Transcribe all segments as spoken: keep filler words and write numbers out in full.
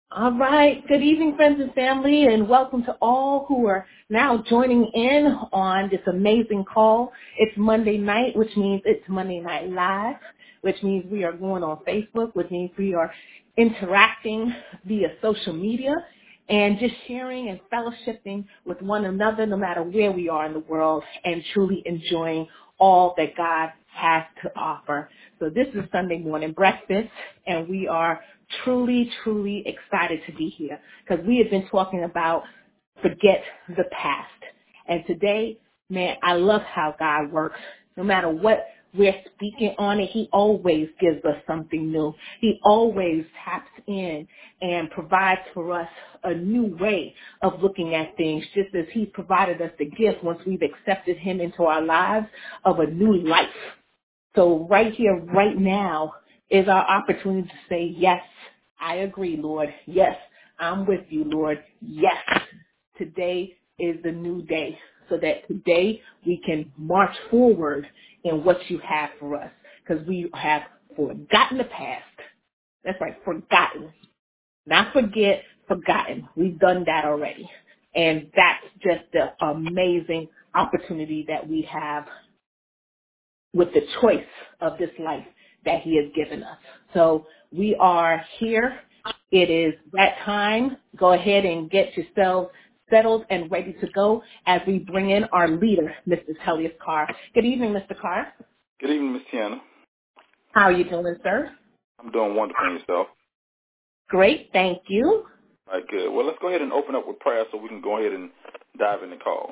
All right. Good evening, friends and family, and welcome to all who are now joining in on this amazing call. It's Monday night, which means it's Monday Night Live, which means we are going on Facebook, which means we are interacting via social media and just sharing and fellowshipping with one another no matter where we are in the world and truly enjoying all that God has to offer. So this is Sunday morning breakfast, and we are truly, truly excited to be here because we have been talking about forget the past. And today, man, I love how God works. No matter what we're speaking on it, he always gives us something new. He always taps in and provides for us a new way of looking at things, just as he provided us the gift once we've accepted him into our lives of a new life. So right here, right now, is our opportunity to say, yes, I agree, Lord. Yes, I'm with you, Lord. Yes, today is the new day so that today we can march forward in what you have for us because we have forgotten the past. That's right, forgotten. Not forget, forgotten. We've done that already. And that's just the amazing opportunity that we have with the choice of this life that he has given us. So we are here. It is that time. Go ahead and get yourselves settled and ready to go as we bring in our leader, Missus Helios Carr. Good evening, Mister Carr. Good evening, Miss Tiana. How are you doing, sir? I'm doing wonderful. And yourself? Great, thank you. All right, good. Well, let's go ahead and open up with prayer so we can go ahead and dive in the call.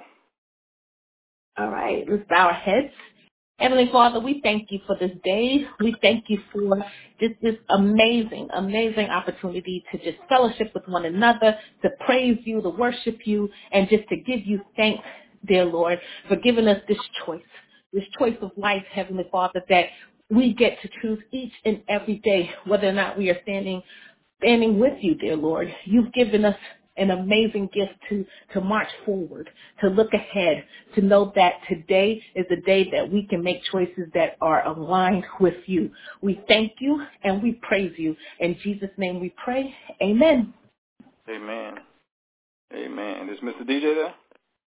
All right, let's bow our heads. Heavenly Father, we thank you for this day. We thank you for just this amazing, amazing opportunity to just fellowship with one another, to praise you, to worship you, and just to give you thanks, dear Lord, for giving us this choice, this choice of life, Heavenly Father, that we get to choose each and every day, whether or not we are standing standing with you, dear Lord. You've given us an amazing gift to, to march forward, to look ahead, to know that today is a day that we can make choices that are aligned with you. We thank you and we praise you. In Jesus' name we pray. Amen. Amen. Amen. Is Mister D J there?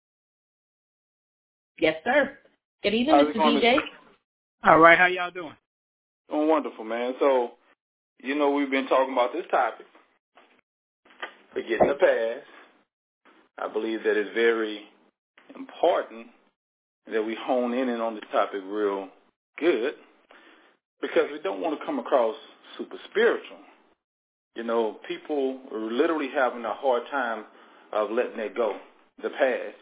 Yes, sir. Good evening, How's Mister D J. Mister All right. How y'all doing? Doing wonderful, man. So, you know, we've been talking about this topic, forgetting the past. I believe that it's very important that we hone in on this topic real good because we don't want to come across super spiritual. You know, people are literally having a hard time of letting that go, the past.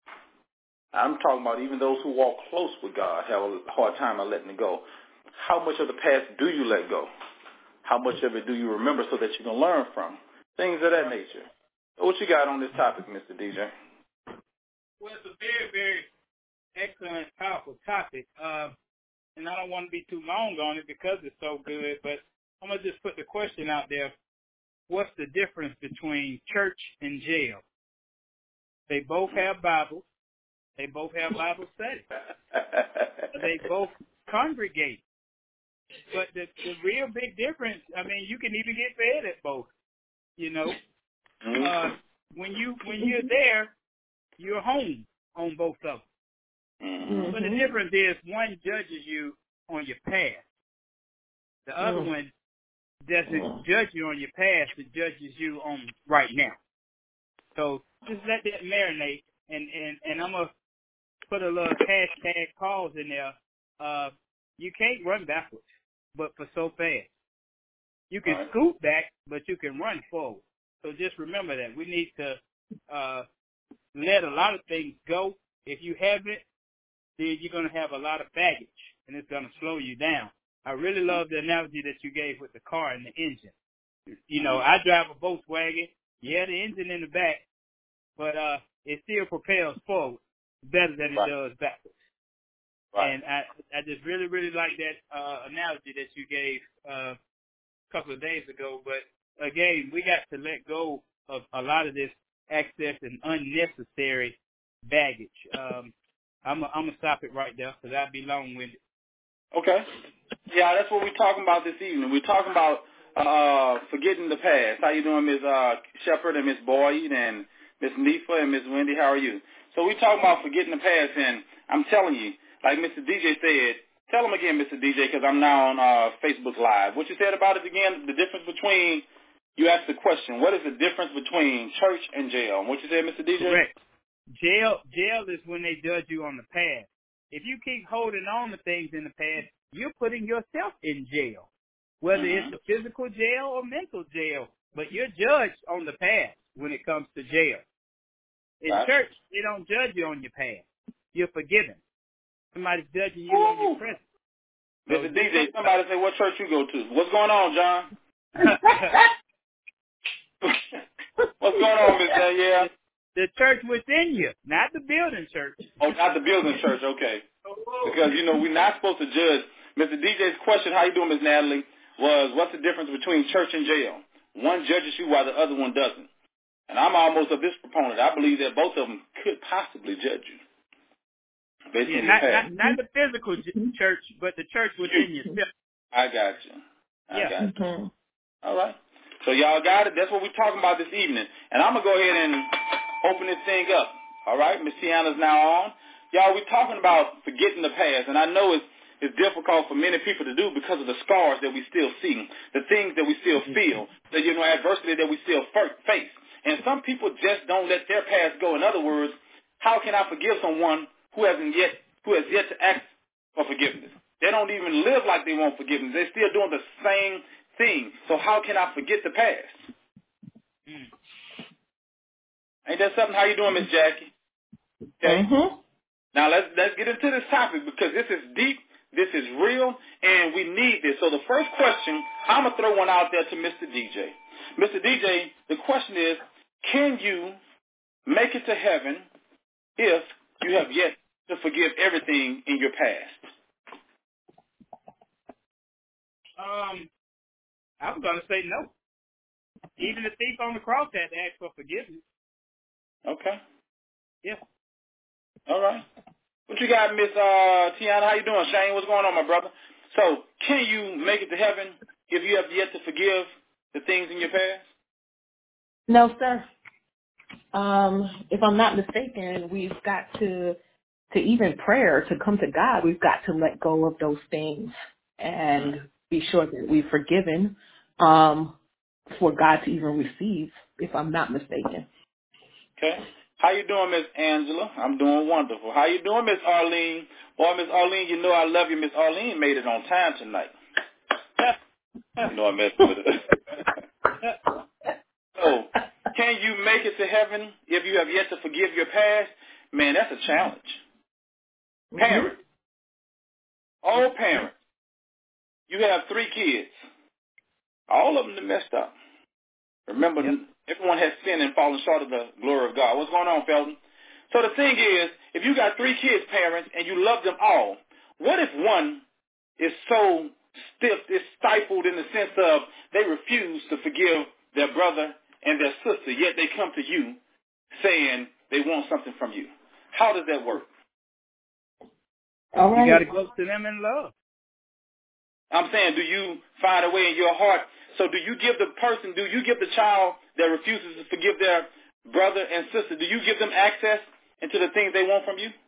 I'm talking about even those who walk close with God have a hard time of letting it go. How much of the past do you let go? How much of it do you remember so that you can learn from? Things of that nature. So what you got on this topic, Mister D J? Well, it's a very, very excellent, powerful topic. Uh, and I don't want to be too long on it because it's so good, but I'm going to just put the question out there. What's the difference between church and jail? They both have Bibles. They both have Bible study. They both congregate. But the, the real big difference, I mean, you can even get fed at both, you know. Uh, when, you, when you're there, you're home on both of them. Mm-hmm. But the difference is one judges you on your past. The other mm-hmm. one doesn't judge you on your past, it judges you on right now. So just let that marinate, and, and, and I'm going to put a little hashtag pause in there. Uh, you can't run backwards, but for so fast. You can right. scoot back, but you can run forward. So just remember that. We need to uh, let a lot of things go. If you haven't, then you're going to have a lot of baggage, and it's going to slow you down. I really love the analogy that you gave with the car and the engine. You know, I drive a Volkswagen. Yeah, the engine in the back, but uh, it still propels forward better than it right. does backwards. Right. And I, I just really, really like that uh, analogy that you gave uh, a couple of days ago. But, again, we got to let go of a lot of this excess and unnecessary baggage. Um, I'm going to stop it right there because I'd be long-winded. Okay. Yeah, that's what we're talking about this evening. We're talking about uh, forgetting the past. How you doing, Miz Uh, Shepard and Miz Boyd and Miz Nifa and Miz Wendy? How are you? So we talking about forgetting the past, and I'm telling you, like Mister D J said, tell them again, Mister D J, because I'm now on uh, Facebook Live. What you said about it again? The difference between, you asked the question, what is the difference between church and jail? What you said, Mister D J? Correct. Jail, jail is when they judge you on the past. If you keep holding on to things in the past, you're putting yourself in jail, whether Mm-hmm. it's a physical jail or mental jail. But you're judged on the past when it comes to jail. In Right. church, they don't judge you on your past. You're forgiven. Somebody's judging you Ooh. on your present. So Mister D J, somebody say, what church you go to? What's going on, John? What's going on, Miss Danielle? The church within you, not the building church. Oh, not the building church, okay. Because, you know, we're not supposed to judge. Mister D J's question, how you doing, Miss Natalie, was what's the difference between church and jail? One judges you while the other one doesn't. And I'm almost of this proponent. I believe that both of them could possibly judge you. Based Yeah, on your not, past. not, not the physical j- church, but the church within yourself. I got you. I Yeah. got you. Mm-hmm. All right. So y'all got it. That's what we're talking about this evening. And I'm going to go ahead and open this thing up. All right? Miss Tiana's now on. Y'all, we're talking about forgetting the past. And I know it's, it's difficult for many people to do because of the scars that we still see, the things that we still feel, the, you know, adversity that we still face. And some people just don't let their past go. In other words, how can I forgive someone who hasn't yet, who has yet to ask for forgiveness? They don't even live like they want forgiveness. They're still doing the same thing. So how can I forget the past? Mm. Ain't that something? How you doing, Miss Jackie? Okay. Mm-hmm. Now let's let's get into this topic because this is deep, this is real, and we need this. So the first question, I'm gonna throw one out there to Mister D J. Mister D J, the question is, can you make it to heaven if you have yet to forgive everything in your past? Um, I'm going to say no. Even the thief on the cross had to ask for forgiveness. Okay. Yeah. All right. What you got, Miss uh, Tiana? How you doing? Shane, what's going on, my brother? So, can you make it to heaven if you have yet to forgive the things in your past? No, sir. Um, if I'm not mistaken, we've got to, to even prayer, to come to God, we've got to let go of those things and mm-hmm. be sure that we've forgiven um, for God to even receive, if I'm not mistaken. Okay. How you doing, Miss Angela? I'm doing wonderful. How you doing, Miss Arlene? Boy, Miss Arlene, you know I love you. Miss Arlene made it on time tonight. You know I messed with her. So, can you make it to heaven if you have yet to forgive your past? Man, that's a challenge. Mm-hmm. Parent. All parents. You have three kids. All of them are messed up. Remember, yep. Everyone has sinned and fallen short of the glory of God. What's going on, Felton? So the thing is, if you got three kids, parents, and you love them all, what if one is so stiff, is stifled in the sense of they refuse to forgive their brother and their sister, yet they come to you saying they want something from you? How does that work? All right. You got to go to them in love. I'm saying, do you find a way in your heart? So do you give the person, do you give the child that refuses to forgive their brother and sister, do you give them access into the things they want from you?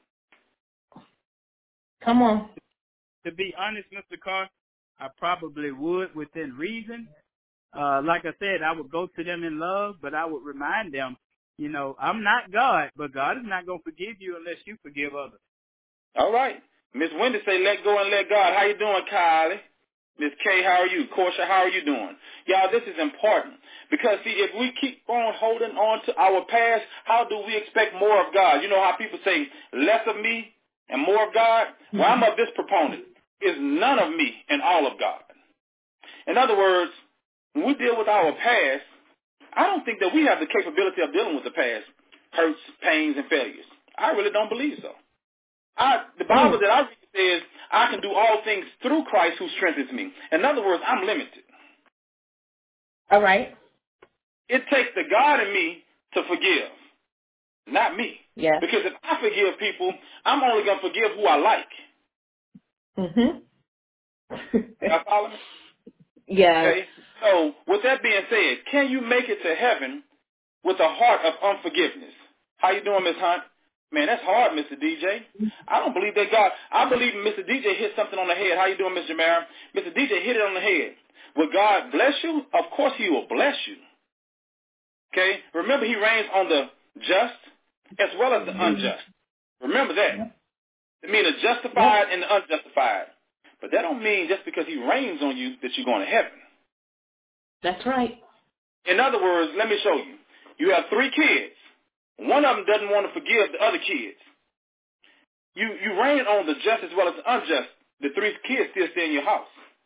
Come on. To be honest, Mister Carr, I probably would within reason. Uh, like I said, I would go to them in love, but I would remind them, you know, I'm not God, but God is not going to forgive you unless you forgive others. All right. Miss Wendy say, let go and let God. How you doing, Kylie? Miss Kay, how are you? Korsha, how are you doing? Y'all, this is important. Because, see, if we keep on holding on to our past, how do we expect more of God? You know how people say, less of me and more of God? Well, I'm of this proponent. Is none of me and all of God. In other words, when we deal with our past, I don't think that we have the capability of dealing with the past, hurts, pains, and failures. I really don't believe so. I, the Bible that I read says, I can do all things through Christ who strengthens me. In other words, I'm limited. All right. It takes the God in me to forgive, not me. Yeah. Because if I forgive people, I'm only going to forgive who I like. Mm-hmm. Y'all follow me? Yeah. Okay. So, with that being said, can you make it to heaven with a heart of unforgiveness? How you doing, Miss Hunt? Man, that's hard, Mister D J. I don't believe that God, I believe Mister D J hit something on the head. How you doing, Miss Jamara? Mister D J hit it on the head. Will God bless you? Of course he will bless you. Okay? Remember, he reigns on the just as well as the unjust. Remember that. It means the justified and the unjustified. But that don't mean just because he reigns on you that you're going to heaven. That's right. In other words, let me show you. You have three kids. One of them doesn't want to forgive the other kids. You you reign on the just as well as the unjust. The three kids still stay in your house.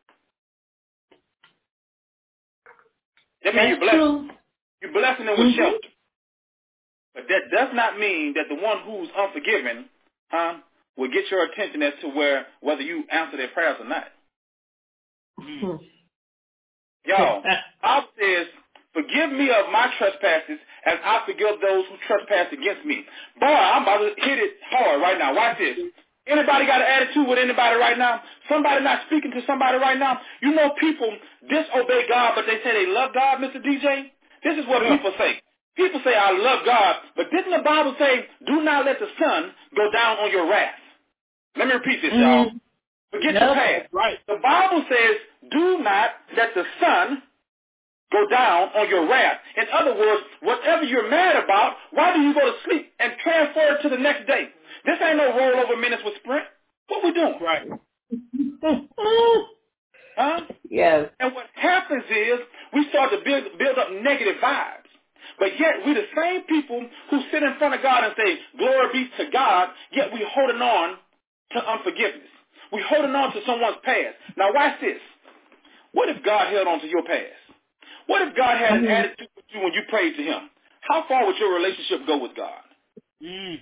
That means you're blessing. You're blessing them with mm-hmm. shelter. But that does not mean that the one who's unforgiving, huh, will get your attention as to where whether you answer their prayers or not. Mm. Y'all, Bible says, forgive me of my trespasses as I forgive those who trespass against me. Boy, I'm about to hit it hard right now. Watch this. Anybody got an attitude with anybody right now? Somebody not speaking to somebody right now? You know people disobey God, but they say they love God, Mister D J? This is what yeah. people say. People say, I love God, but didn't the Bible say, do not let the sun go down on your wrath? Let me repeat this, y'all. Mm. Forget nope. your past. Right. The Bible says, do not let the sun go down on your wrath. In other words, whatever you're mad about, why do you go to sleep and transfer it to the next day? This ain't no rollover minutes with Sprint. What we doing? Right. Huh? Yes. And what happens is we start to build, build up negative vibes. But yet we the same people who sit in front of God and say, glory be to God, yet we holding on to unforgiveness. We holding on to someone's past. Now watch this. What if God held on to your past? What if God had an attitude with you when you prayed to him? How far would your relationship go with God? Mm.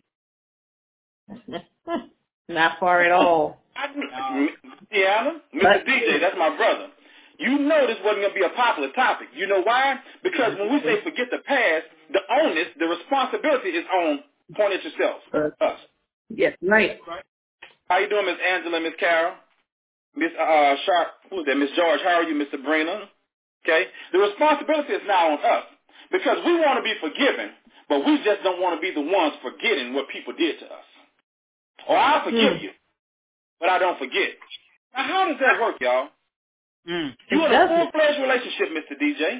Not far at all. I, yeah, Mister D J, that's my brother. You know this wasn't going to be a popular topic. You know why? Because when we say forget the past, the onus, the responsibility is on point at yourself, uh, us. Yes, right. How you doing, Miss Angela, Miss Carol? Miss uh, Sharp, who's that? Miss George, how are you, Mister Brina? Okay? The responsibility is now on us because we want to be forgiven, but we just don't want to be the ones forgetting what people did to us. Or I forgive mm. you, but I don't forget. Now, how does that work, y'all? Mm. You in a full-fledged relationship, Mister D J.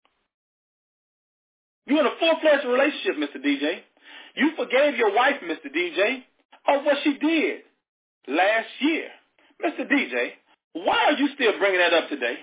You in a full-fledged relationship, Mister D J. You forgave your wife, Mister D J, of what she did last year. Mister D J, why are you still bringing that up today?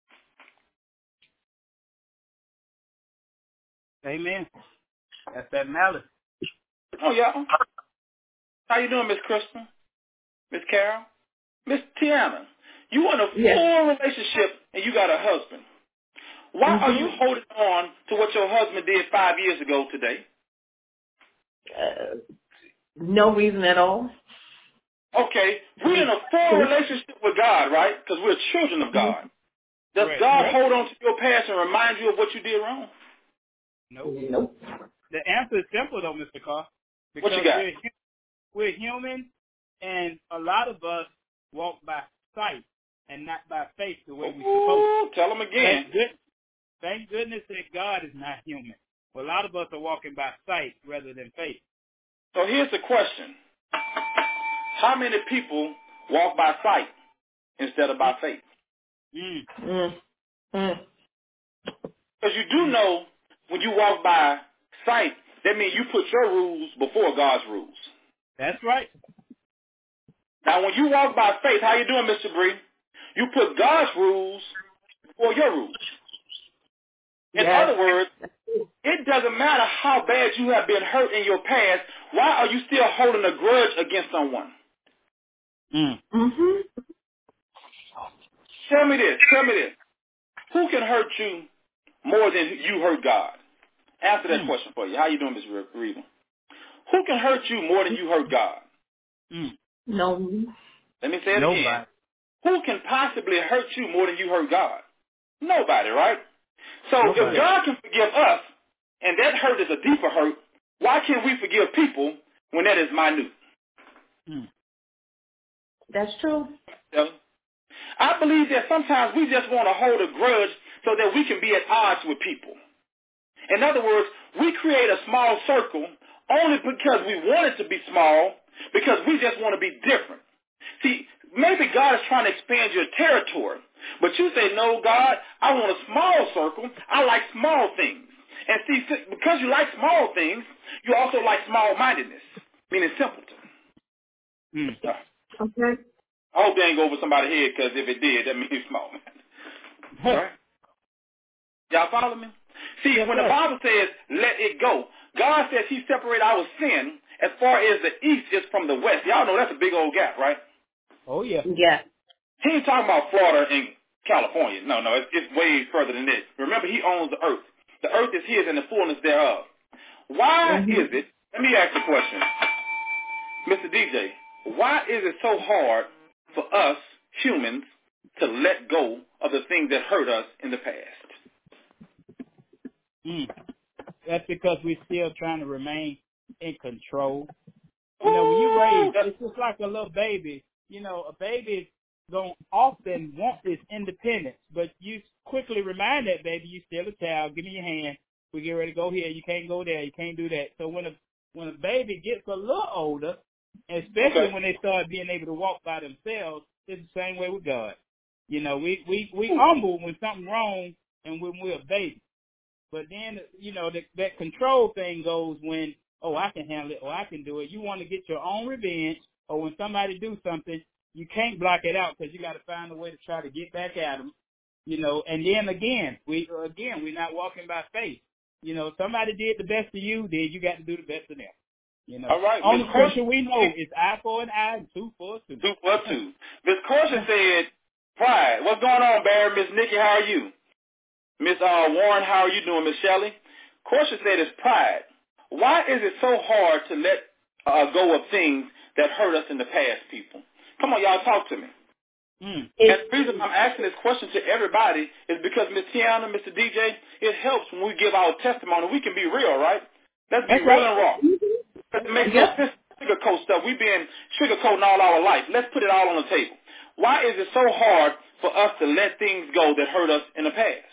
Amen. That's that malice. Oh, yeah. How you doing, Miss Crystal? Miss Carol? Miss Tiana? You in a yes. full relationship and you got a husband. Why mm-hmm. are you holding on to what your husband did five years ago today? Uh, no reason at all. Okay, we're in a full relationship with God, right? Because we're children of God. Does right. God right. hold on to your past and remind you of what you did wrong? Nope. Nope. The answer is simple, though, Mister Carr. What you got? We're, we're human, and a lot of us walk by sight and not by faith the way we're supposed to. Tell them again. Thank, good, thank goodness that God is not human. Well, a lot of us are walking by sight rather than faith. So here's the question. How many people walk by sight instead of by faith? Mm. Mm. Mm. Because you do know when you walk by sight, that means you put your rules before God's rules. That's right. Now, when you walk by faith, how you doing, Mister Bree? You put God's rules before your rules. In yes. other words, it doesn't matter how bad you have been hurt in your past. Why are you still holding a grudge against someone? Mm. Mm-hmm. Tell me this. Tell me this. Who can hurt you more than you hurt God? Answer that mm. question for you. How you doing, Miz Reba? Who can hurt you more than you hurt God? Mm. No. Let me say it Nobody. again. Who can possibly hurt you more than you hurt God? Nobody, right? So Nobody. If God can forgive us, and that hurt is a deeper hurt, why can't we forgive people when that is minute? Mm. That's true. I believe that sometimes we just want to hold a grudge so that we can be at odds with people. In other words, we create a small circle only because we want it to be small, because we just want to be different. See, maybe God is trying to expand your territory, but you say, no, God, I want a small circle. I like small things. And see, because you like small things, you also like small-mindedness, meaning simpleton. Mm. Okay. I hope they ain't go over somebody's head, because if it did, that means small-minded. Right? Y'all follow me? See, yes, when sir. the Bible says, let it go, God says he separated our sin as far as the east is from the west. Y'all know that's a big old gap, right? Oh, yeah. Yeah. He ain't talking about Florida and California. No, no, it's, it's way further than this. Remember, he owns the earth. The earth is his and the fullness thereof. Why Mm-hmm. is it, let me ask you a question, Mister D J, why is it so hard for us humans to let go of the things that hurt us in the past? Mm. That's because we're still trying to remain in control. You know, when you raise, it's just like a little baby. You know, a baby don't often want this independence, but you quickly remind that baby, you still a child. Give me your hand. We get ready to go here. You can't go there. You can't do that. So when a when a baby gets a little older, especially Okay. when they start being able to walk by themselves, it's the same way with God. You know, we we we humble when something's wrong and when we're a baby. But then, you know, that, that control thing goes when, oh, I can handle it, or I can do it. You want to get your own revenge, or when somebody do something, you can't block it out because you got to find a way to try to get back at them, you know. And then again, we again we're not walking by faith. You know, somebody did the best of you, then you got to do the best of them. You know, all right. only Miz question we know is eye for an eye and tooth for a tooth. Two for two. Miz Caution said, pride. What's going on, Barry? Miss Nikki, how are you? Miss uh, Warren, how are you doing? Miss Shelley? Caution said it's pride. Why is it so hard to let uh, go of things that hurt us in the past, people? Come on, y'all, talk to me. Mm. And the reason I'm asking this question to everybody is because Miss Tiana, Mister D J, it helps when we give our testimony. We can be real, right? Let's be That's real right. and raw. Let's make no Yep. sense sugarcoat stuff. We've been sugarcoating all our life. Let's put it all on the table. Why is it so hard for us to let things go that hurt us in the past?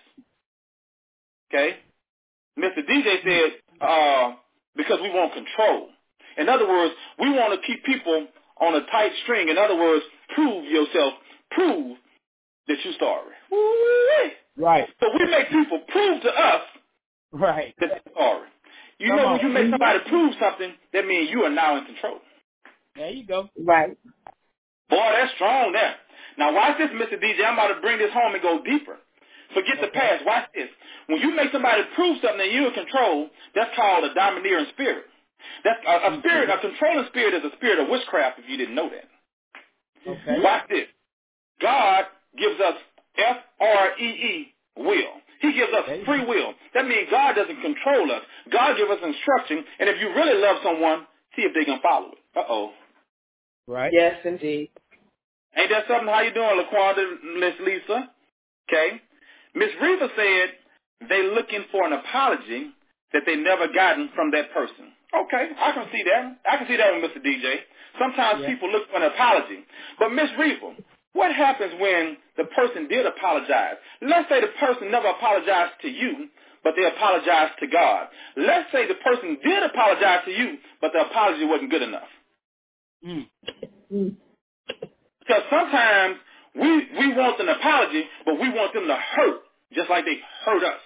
Okay? Mister D J said, uh, because we want control. In other words, we want to keep people on a tight string. In other words, prove yourself. Prove that you're sorry. Woo-wee. Right. So we make people prove to us Right. that they're sorry. You Come know, on. when you make somebody prove something, that means you are now in control. There you go. Right. Boy, that's strong there. Now watch this, Mister D J. I'm about to bring this home and go deeper. Forget Okay. the past. Watch this. When you make somebody prove something and you're in control, that's called a domineering spirit. That's a, a spirit, a controlling spirit is a spirit of witchcraft, if you didn't know that. Okay. Watch this. God gives us F R E E, will. He gives us free will. That means God doesn't control us. God gives us instruction, and if you really love someone, see if they can follow it. Uh-oh. Right. Yes, indeed. Ain't that something? How you doing, LaQuanda, Miss Lisa? Okay. Miss Reva said they looking for an apology that they never gotten from that person. Okay, I can see that. I can see that with Mister D J. Sometimes Yeah. people look for an apology. But Miss Reva, what happens when the person did apologize? Let's say the person never apologized to you, but they apologized to God. Let's say the person did apologize to you, but the apology wasn't good enough. Mm. Mm. Because sometimes we, we want an apology, but we want them to hurt just like they hurt us.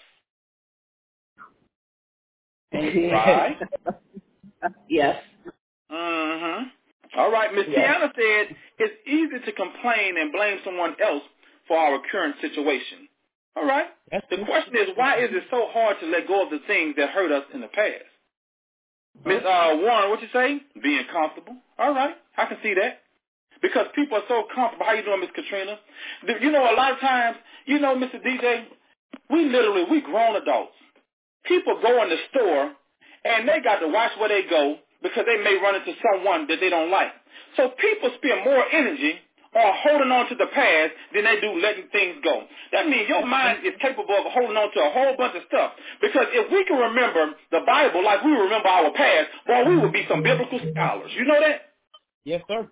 Right? Yes. Mm-hmm. All right. Miss Yes. Tiana said it's easy to complain and blame someone else for our current situation. All right. That's The true. question is, why is it so hard to let go of the things that hurt us in the past? Miss uh, Warren, what you say? Being comfortable. All right. I can see that. Because people are so comfortable. How you doing, Miss Katrina? You know, a lot of times, you know, Mister D J, we literally, we grown adults. People go in the store, and they got to watch where they go because they may run into someone that they don't like. So people spend more energy on holding on to the past than they do letting things go. That means your mind is capable of holding on to a whole bunch of stuff. Because if we can remember the Bible like we remember our past, boy, we would be some biblical scholars. You know that? Yes, sir.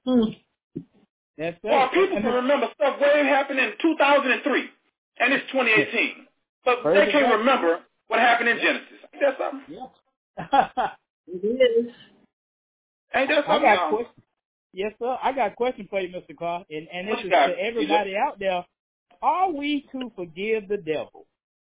Yes, sir. Well, people And can the- remember stuff way happened in two thousand three, and it's twenty eighteen. but they can't remember what happened in Genesis. Ain't that something? Yeah. It is. Ain't that something? I got a question. Yes, sir. I got a question for you, Mister Carr, and and this is got, to everybody out there. Are we to forgive the devil?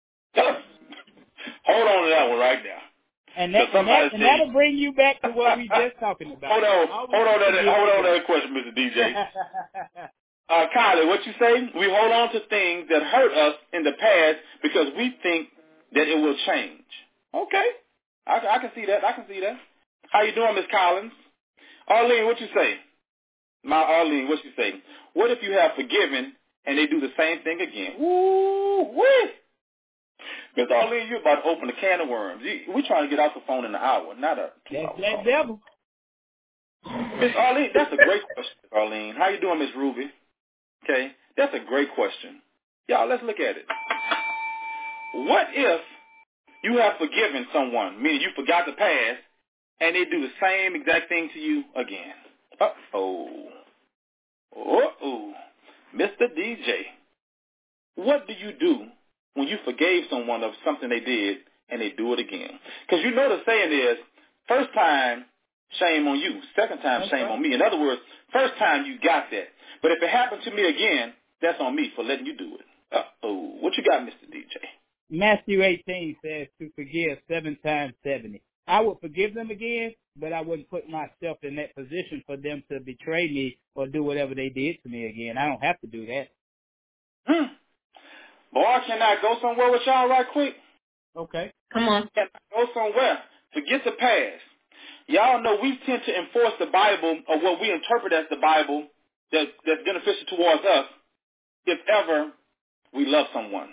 Hold on to that one right now. And, that, and, that, and that'll bring you back to what we just talking about. Hold on, hold on, that, hold on to that question, Mister D J. uh, Kylie, what you say? We hold on to things that hurt us in the past because we think that it will change. Okay, I, I can see that. I can see that. How you doing, Miss Collins? Arlene, what you say? My Arlene, what you say? What if you have forgiven and they do the same thing again? Ooh, wee! Miss Arlene, you're about to open a can of worms. We're trying to get off the phone in an hour, not a two-hour That's that devil. Miss Arlene, that's a great question, Arlene. How you doing, Miss Ruby? Okay, that's a great question. Y'all, let's look at it. What if you have forgiven someone, meaning you forgot the past, and they do the same exact thing to you again? Uh-oh. Uh-oh. Mister D J, what do you do when you forgave someone of something they did and they do it again? Because you know the saying is, first time, shame on you. Second time, that's shame right. on me. In other words, first time you got that. But if it happened to me again, that's on me for letting you do it. Uh-oh. What you got, Mister D J? Matthew eighteen says to forgive seven times seventy. I would forgive them again, but I wouldn't put myself in that position for them to betray me or do whatever they did to me again. I don't have to do that. Hmm. Boy, can I go somewhere with y'all right quick? Okay. Come on. Can I go somewhere? Forget the past. Y'all know we tend to enforce the Bible or what we interpret as the Bible that, that's beneficial towards us if ever we love someone.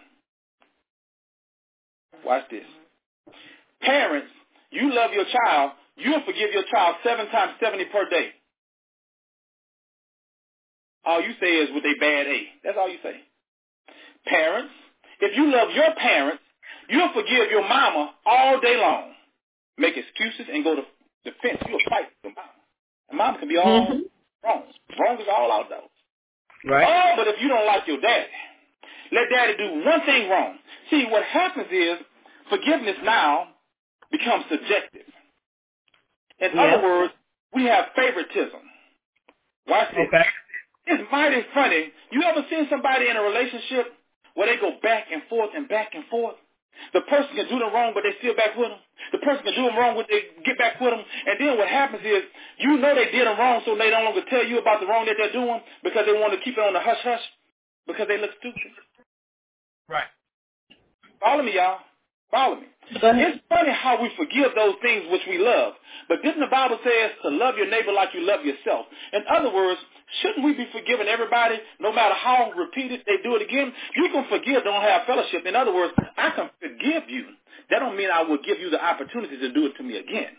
Watch this. Parents, you love your child, you'll forgive your child seven times seventy per day. All you say is with a bad A. That's all you say. Parents, if you love your parents, you'll forgive your mama all day long. Make excuses and go to the fence. You'll fight with your mama. And mama can be all mm-hmm. wrong. Wrong is all out there. Right. Oh, but if you don't like your daddy, let daddy do one thing wrong. See, what happens is forgiveness now becomes subjective. In yeah. other words, we have favoritism. Watch this. Okay. It's mighty funny. You ever seen somebody in a relationship where they go back and forth and back and forth? The person can do them wrong, but they still back with them. The person can do them wrong, but they get back with them. And then what happens is, you know they did them wrong, so they no longer tell you about the wrong that they're doing because they want to keep it on the hush-hush because they look stupid. Right. Follow me, y'all. Follow me. It's funny how we forgive those things which we love. But didn't the Bible say us to love your neighbor like you love yourself? In other words, shouldn't we be forgiving everybody no matter how repeated they do it again? You can forgive, don't have fellowship. In other words, I can forgive you. That don't mean I will give you the opportunity to do it to me again.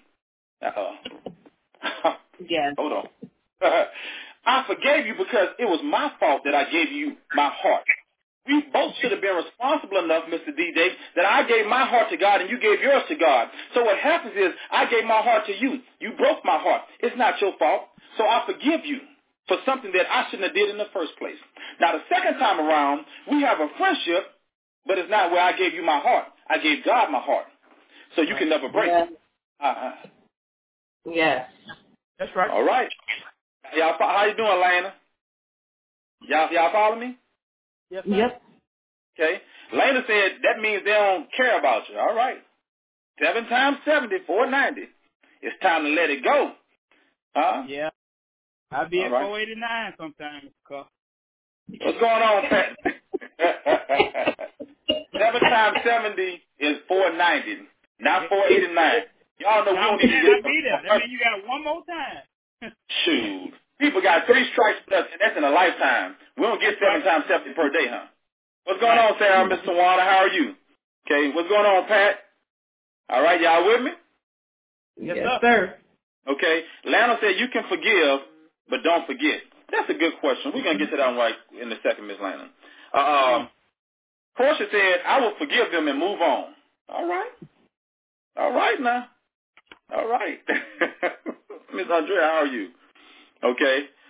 Uh-oh. Yeah. Hold on. I forgave you because it was my fault that I gave you my heart. We both should have been responsible enough, Mister D J, that I gave my heart to God and you gave yours to God. So what happens is I gave my heart to you. You broke my heart. It's not your fault. So I forgive you for something that I shouldn't have did in the first place. Now, the second time around, we have a friendship, but it's not where I gave you my heart. I gave God my heart. So you can never break yeah. it. Uh-huh. Yes. That's right. All right. Y'all, how you doing, Lana? Y'all, y'all follow me? Yes, yep. Okay. Lana said that means they don't care about you. All right. Seven times seventy, four ninety. It's time to let it go. Huh? Yeah. I'll be All at right. four eighty-nine sometimes. What's going on, Pat? Seven times seventy is four ninety, not four eighty-nine. Y'all know we don't even get. I'll be there. That means you got one more time. Shoot. People got three strikes plus, and that's in a lifetime. We don't get seven times seventy per day, huh? What's going on, Sarah, Mister Tawana? How are you? Okay, what's going on, Pat? All right, y'all with me? Yes, yes sir. Okay, Lana said you can forgive, but don't forget. That's a good question. We're going to get to that one right in a second, Miss Lana. Uh, uh, Portia said, I will forgive them and move on. All right. All right, now. All right. Miss Andrea, how are you? Okay.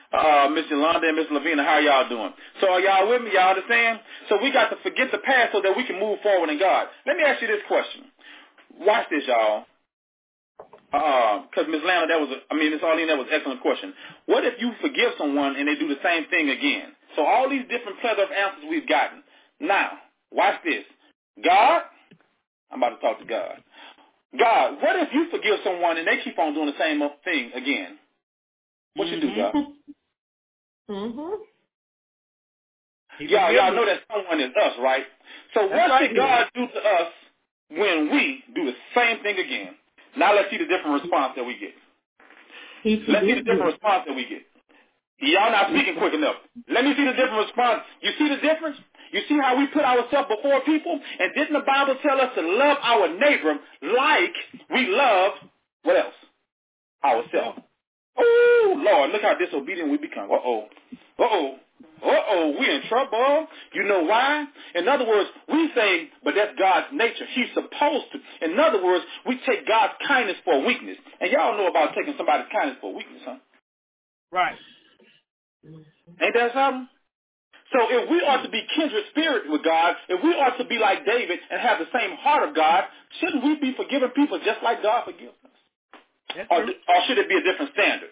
Uh, Miss Yolanda and Miss Lavina, how y'all doing? So are y'all with me? Y'all understand? So we got to forget the past so that we can move forward in God. Let me ask you this question. Watch this, y'all. Because uh, Miss Lana, that was, a, I mean, Miss Arlene, that was an excellent question. What if you forgive someone and they do the same thing again? So all these different plethora of answers we've gotten. Now, watch this. God, I'm about to talk to God. God, what if you forgive someone and they keep on doing the same thing again? What you do, God? Mm-hmm. Y'all, y'all know that someone is us, right? So That's what right, should God do to us when we do the same thing again? Now let's see the different response that we get. Let's see the different response that we get. Y'all not speaking quick enough. Let me see the different response. You see the difference? You see how we put ourselves before people? And didn't the Bible tell us to love our neighbor like we love, what else? Ourselves. Oh, Lord, look how disobedient we become. Uh-oh. Uh-oh. Uh-oh, we in trouble. You know why? In other words, we say, but that's God's nature. He's supposed to. In other words, we take God's kindness for weakness. And y'all know about taking somebody's kindness for weakness, huh? Right. Ain't that something? So if we ought to be kindred spirit with God, if we ought to be like David and have the same heart of God, shouldn't we be forgiving people just like God forgives us? That's Or, true. or should it be a different standard?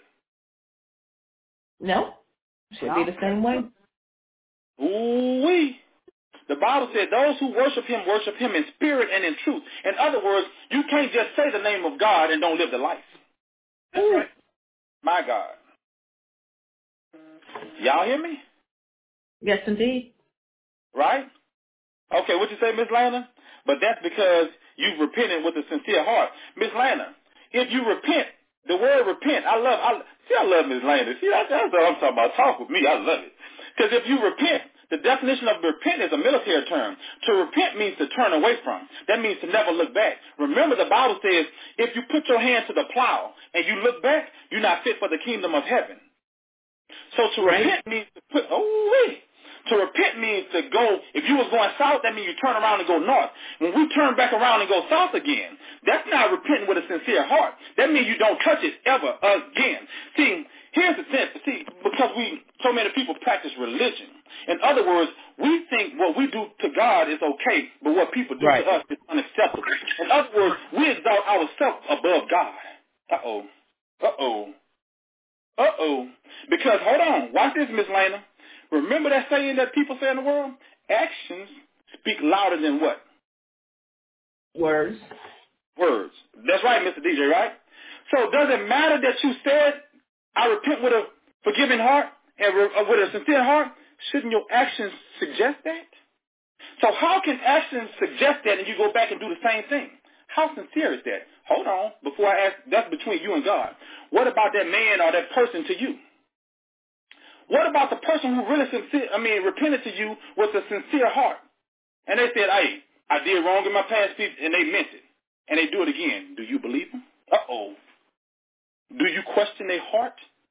No. Should No, be the same way. Ooh-wee. The Bible said those who worship him, worship him in spirit and in truth. In other words, you can't just say the name of God and don't live the life. That's Ooh. right. My God. Y'all hear me? Yes, indeed. Right? Okay, what you say, Miss Lana? But that's because you've repented with a sincere heart. Miss Lana, if you repent, the word repent, I love, I, see, I love Miss Lana. See, that's, that's what I'm talking about. Talk with me. I love it. Because if you repent, the definition of repent is a military term. To repent means to turn away from. That means to never look back. Remember, the Bible says, if you put your hand to the plow and you look back, you're not fit for the kingdom of heaven. So to Right. repent means to put, oh, wait. To repent means to go, if you was going south, that means you turn around and go north. When we turn back around and go south again, that's not repenting with a sincere heart. That means you don't touch it ever again. See, here's the thing. See, because we, so many people practice religion. In other words, we think what we do to God is okay, but what people do Right. to us is unacceptable. In other words, we exalt ourselves above God. Uh-oh. Uh-oh. Uh-oh. Because, hold on, watch this, Miss Lana. Remember that saying that people say in the world? Actions speak louder than what? Words. Words. That's right, Mister D J, right? So does it matter that you said, I repent with a forgiving heart and re- uh, with a sincere heart? Shouldn't your actions suggest that? So how can actions suggest that and you go back and do the same thing? How sincere is that? Hold on. Before I ask, that's between you and God. What about that man or that person to you? What about the person who really sincere, I mean, repented to you with a sincere heart? And they said, hey, I did wrong in my past, and they meant it. And they do it again. Do you believe them? Uh-oh. Do you question their heart?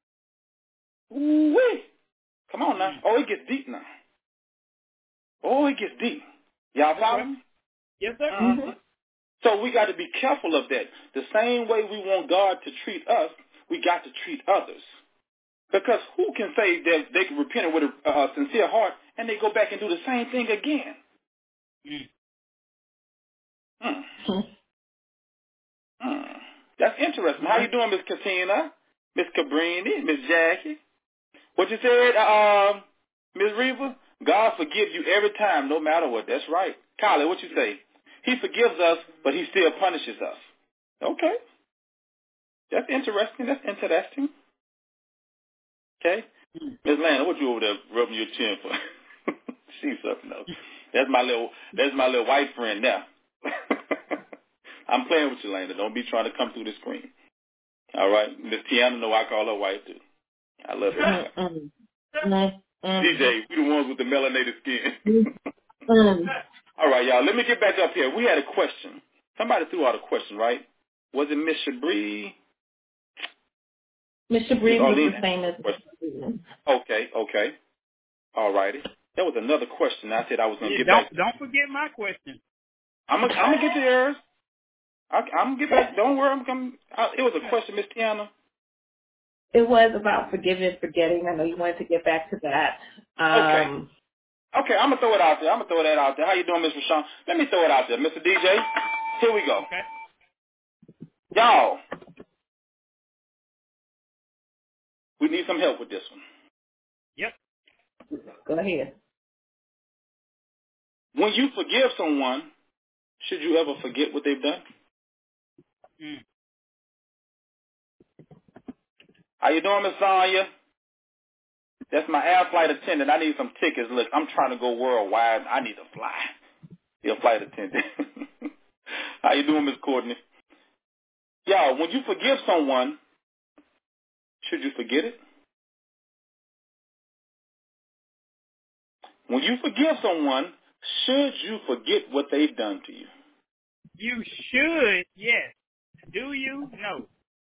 Ooh-wee. Come on now. Oh, it gets deep now. Oh, it gets deep. Y'all follow me? Yes, sir. Mm-hmm. So we got to be careful of that. The same way we want God to treat us, we got to treat others. Because who can say that they can repent with a uh, sincere heart and they go back and do the same thing again? Mm. Mm. Mm. That's interesting. How you doing, Miss Katina, Miss Cabrini, Miss Jackie? What you said, um, Miss Reva? God forgives you every time, no matter what. That's right. Kylie, what you say? He forgives us, but he still punishes us. Okay. That's interesting. That's interesting. Okay. Miss Lana, what you over there rubbing your chin for? She's something else. That's my little, that's my little white friend now. I'm playing with you, Lana. Don't be trying to come through the screen. All right. Miss Tiana, no, I call her white too. I love her. Mm-hmm. Mm-hmm. D J, we the ones with the melanated skin. Mm-hmm. All right, y'all. Let me get back up here. We had a question. Somebody threw out a question, right? Was it Miss Shabri? Miss Shabri was the same as question. Okay, okay. All righty. There was another question. I said I was going to yeah, get don't, back. Don't forget my question. I'm going to get to yours. I, I'm going to get back. Don't worry. I'm coming. It was a question, Miss Tiana. It was about forgiving, forgetting. I know you wanted to get back to that. Um, okay. Okay, I'm going to throw it out there. I'm going to throw that out there. How you doing, Mister Rashawn? Let me throw it out there. Mister D J, here we go. Okay. Y'all, we need some help with this one. Yep. Go ahead. When you forgive someone, should you ever forget what they've done? Mm. How you doing, Miss Sonia? That's my air flight attendant. I need some tickets. Look, I'm trying to go worldwide. I need to fly. Your flight attendant. How you doing, Miss Courtney? Y'all, when you forgive someone, should you forget it? When you forgive someone, should you forget what they've done to you? You should, yes. Do you? No.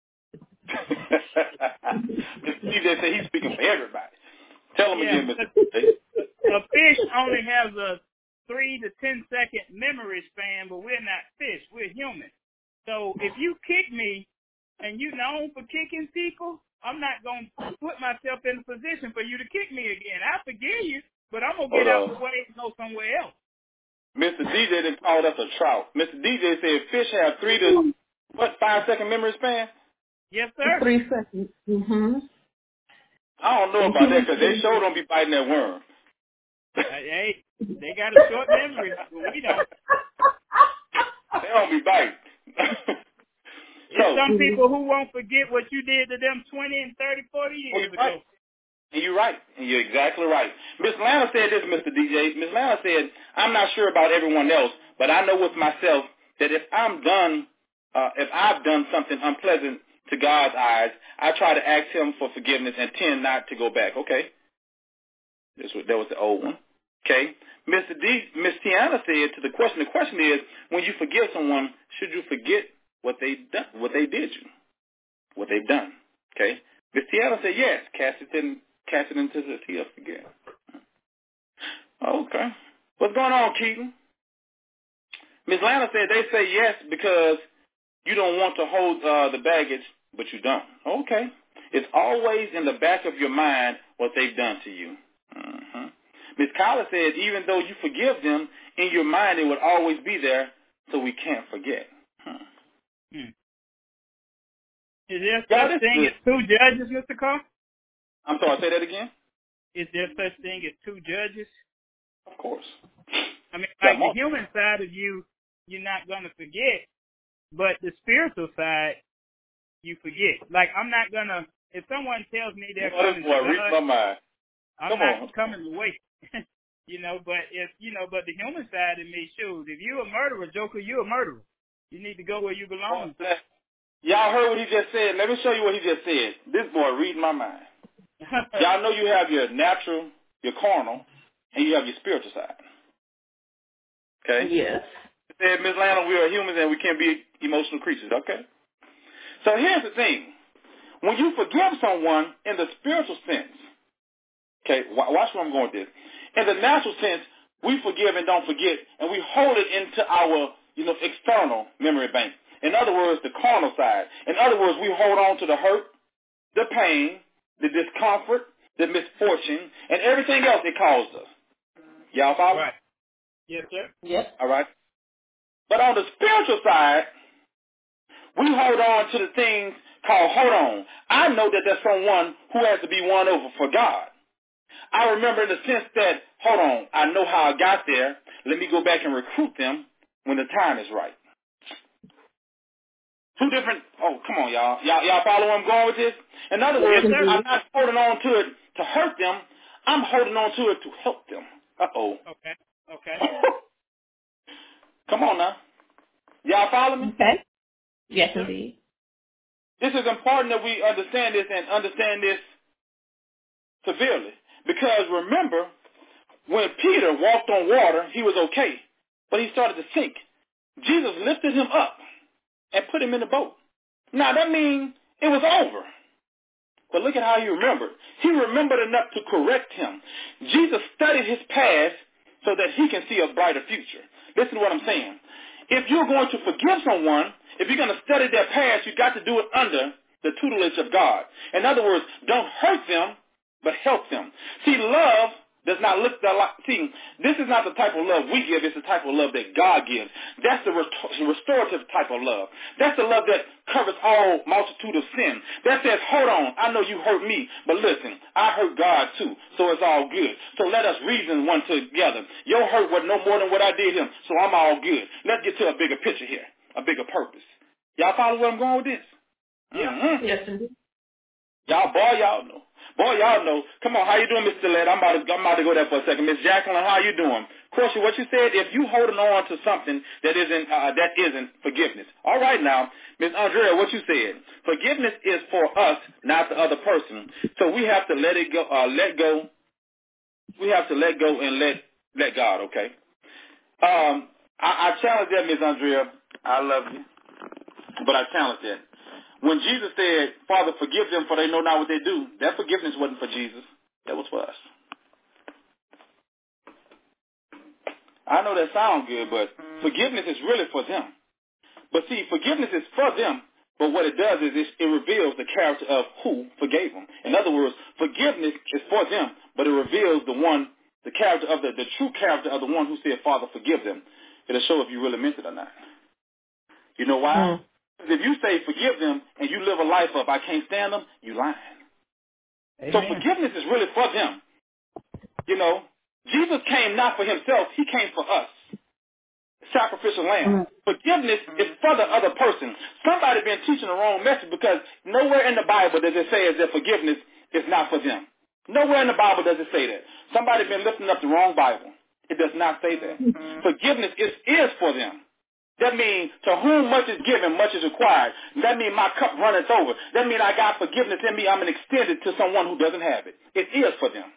Mister D J said he's speaking for everybody. Tell him Yeah, again, Mister D J. A fish only has a three to ten second memory span, but we're not fish. We're human. So if you kick me and you known for kicking people, I'm not going to put myself in a position for you to kick me again. I forgive you, but I'm going to get out the way and go somewhere else. Mister D J didn't call us a trout. Mister D J said fish have three to, what, five second memory span? Yes, sir. Three seconds. Mm-hmm. I don't know And about that because they sure don't be fighting that worm. Hey, they got a short memory, but we don't. They don't be biting. There's So, some people who won't forget what you did to them twenty and thirty, forty years well, ago. right. And you're right. And you're exactly right. Miss Lana said this, Mister D J. Miss Lana said, I'm not sure about everyone else, but I know with myself that if I'm done, uh, if I've done something unpleasant to God's eyes, I try to ask him for forgiveness and tend not to go back. Okay. This was, that was the old one. Okay. Mister D, Miss Tiana said to the question, the question is, when you forgive someone, should you forget what they done, what they did you, what they've done? Okay. Miss Tiana said yes. Cast it in, cast it into the sea of forget. Okay. What's going on, Keaton? Miss Lana said they say yes because you don't want to hold uh, the baggage, but you don't. Okay. It's always in the back of your mind what they've done to you. Mm-hmm. Miss Collins said even though you forgive them, in your mind it would always be there, so we can't forget. Hmm. Hmm. Is there Yeah, such thing is, as two judges, Mister Carr? I'm sorry, say that again? Is there such thing as two judges? Of course. I mean, Yeah, like the human side of you, you're not going to forget, but the spiritual side, you forget. Like, I'm not going to, if someone tells me they're oh, coming this boy to reached my God, mind. I'm Come not on. coming to wait. You know, but if, you know, but the human side of me shows, if you're a murderer, Joker, you're a murderer. You need to go where you belong. Y'all heard what he just said. Let me show you what he just said. This boy reading my mind. Y'all know you have your natural, your carnal, and you have your spiritual side. Okay? Yes. He said, Miss Lana, we are humans and we can't be emotional creatures. Okay? So here's the thing. When you forgive someone in the spiritual sense, okay, watch where I'm going with this. In the natural sense, we forgive and don't forget, and we hold it into our, you know, external memory bank. In other words, the carnal side. In other words, we hold on to the hurt, the pain, the discomfort, the misfortune, and everything else it caused us. Y'all follow? Right. Yes, sir. Yep. All right. But on the spiritual side, we hold on to the things called, hold on, I know that there's someone who has to be won over for God. I remember in the sense that, hold on, I know how I got there. Let me go back and recruit them when the time is right. Two different, oh, come on, y'all. Y'all, y'all follow where I'm going with this? In other words, Yes, I'm not holding on to it to hurt them. I'm holding on to it to help them. Uh-oh. Okay. Okay. Come on now. Y'all follow me? Okay. Yes, indeed. This is important that we understand this and understand this severely. Because remember, when Peter walked on water, he was okay, but he started to sink. Jesus lifted him up and put him in the boat. Now, that means it was over. But look at how he remembered. He remembered enough to correct him. Jesus studied his past so that he can see a brighter future. Listen to what I'm saying. If you're going to forgive someone, if you're going to study their past, you've got to do it under the tutelage of God. In other words, don't hurt them, but help them. See, love does not look the like. See, this is not the type of love we give. It's the type of love that God gives. That's the restorative type of love. That's the love that covers all multitude of sin. That says, hold on, I know you hurt me, but listen, I hurt God too, so it's all good. So let us reason one together. Your hurt was no more than what I did him, so I'm all good. Let's get to a bigger picture here, a bigger purpose. Y'all follow where I'm going with this? Yeah. Mm-hmm. Yes, indeed. Y'all, boy, y'all know. Boy, y'all know. Come on, how you doing, Mister Led? I'm about to, I'm about to go there for a second. Miss Jacqueline, how you doing? Question, what you said, if you holding on to something that isn't, uh, that isn't forgiveness. All right now, Miss Andrea, what you said. Forgiveness is for us, not the other person. So we have to let it go, uh, let go. We have to let go and let, let God, okay? Um, I, I challenge that, Miss Andrea. I love you. But I challenge that. When Jesus said, Father, forgive them for they know not what they do, that forgiveness wasn't for Jesus. That was for us. I know that sounds good, but forgiveness is really for them. But see, forgiveness is for them, but what it does is it, it reveals the character of who forgave them. In other words, forgiveness is for them, but it reveals the one, the character of the, the true character of the one who said, Father, forgive them. It'll show if you really meant it or not. You know why? Mm. If you say forgive them and you live a life of I can't stand them, you lying. Amen. So forgiveness is really for them. You know, Jesus came not for himself. He came for us. Sacrificial lamb. Mm. Forgiveness is for the other person. Somebody been teaching the wrong message because nowhere in the Bible does it say that forgiveness is not for them. Nowhere in the Bible does it say that. Somebody been lifting up the wrong Bible. It does not say that. Mm-hmm. Forgiveness is, is for them. That means to whom much is given, much is required. That means my cup runneth over. That means I got forgiveness in me. I'm an extended to someone who doesn't have it. It is for them.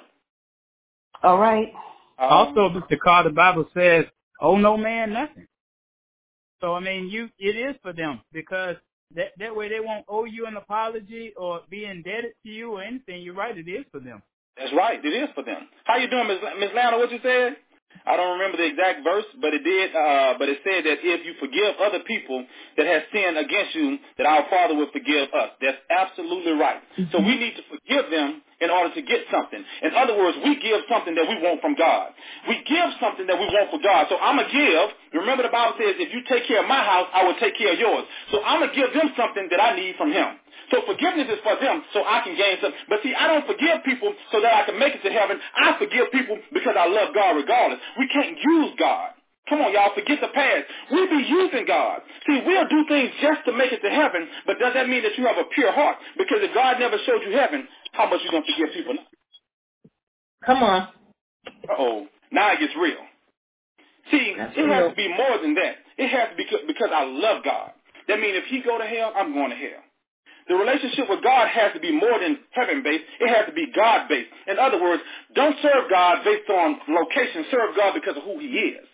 All right. Um, also, Mister Carr, the Bible says, owe no man nothing. So, I mean, you it is for them because that, that way they won't owe you an apology or be indebted to you or anything. You're right. It is for them. That's right. It is for them. How you doing, Miz Lana? What you said? I don't remember the exact verse, but it did. Uh, but it said that if you forgive other people that have sinned against you, that our Father will forgive us. That's absolutely right. Mm-hmm. So we need to forgive them in order to get something. In other words, we give something that we want from God. We give something that we want from God. So I'm going to give. Remember the Bible says, if you take care of my house, I will take care of yours. So I'm going to give them something that I need from him. So forgiveness is for them so I can gain something. But see, I don't forgive people so that I can make it to heaven. I forgive people because I love God regardless. We can't use God. Come on, y'all, forget the past. We be using God. See, we'll do things just to make it to heaven, but does that mean that you have a pure heart? Because if God never showed you heaven, how much you going to forgive people now? Come on. Uh-oh. Now it gets real. See, That's it real. has to be more than that. It has to be because I love God. That means if he go to hell, I'm going to hell. The relationship with God has to be more than heaven-based. It has to be God-based. In other words, don't serve God based on location. Serve God because of who he is.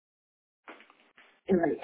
Right.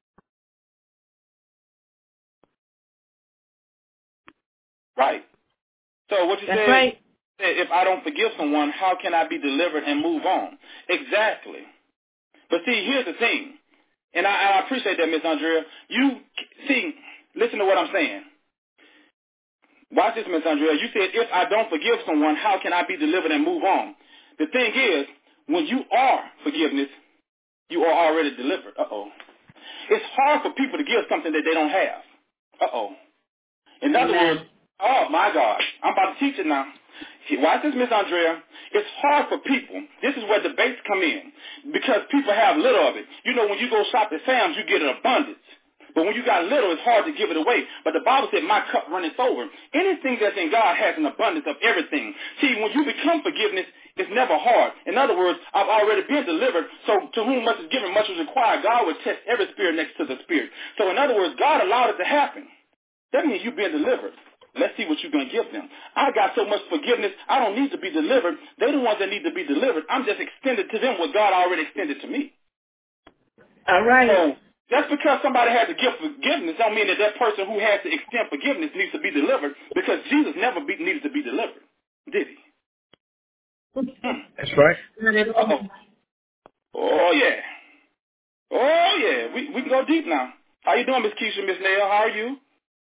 Right. So what you That's said, right. if I don't forgive someone, how can I be delivered and move on? Exactly. But see, here's the thing, and I, I appreciate that, Miss Andrea. You, see, listen to what I'm saying. Watch this, Miss Andrea. You said, if I don't forgive someone, how can I be delivered and move on? The thing is, when you are forgiveness, you are already delivered. Uh-oh. It's hard for people to give something that they don't have. Uh-oh. In other Amen. words, oh, my God. I'm about to teach it now. Watch this, Miss Andrea. It's hard for people. This is where debates come in because people have little of it. You know, when you go shop at Sam's, you get an abundance. But when you got little, it's hard to give it away. But the Bible said, my cup runneth over. Anything that's in God has an abundance of everything. See, when you become forgiveness, it's never hard. In other words, I've already been delivered, so to whom much is given, much is required. God will test every spirit next to the spirit. So in other words, God allowed it to happen. That means you've been delivered. Let's see what you're going to give them. I got so much forgiveness, I don't need to be delivered. They're the ones that need to be delivered. I'm just extended to them what God already extended to me. All right. So just because somebody has to give forgiveness don't mean that that person who has to extend forgiveness needs to be delivered, because Jesus never be, needed to be delivered, did he? Hmm. That's right. Uh-oh. Oh, yeah. Oh, yeah. We we can go deep now. How you doing, Miss Keisha, Miss Nail? How are you?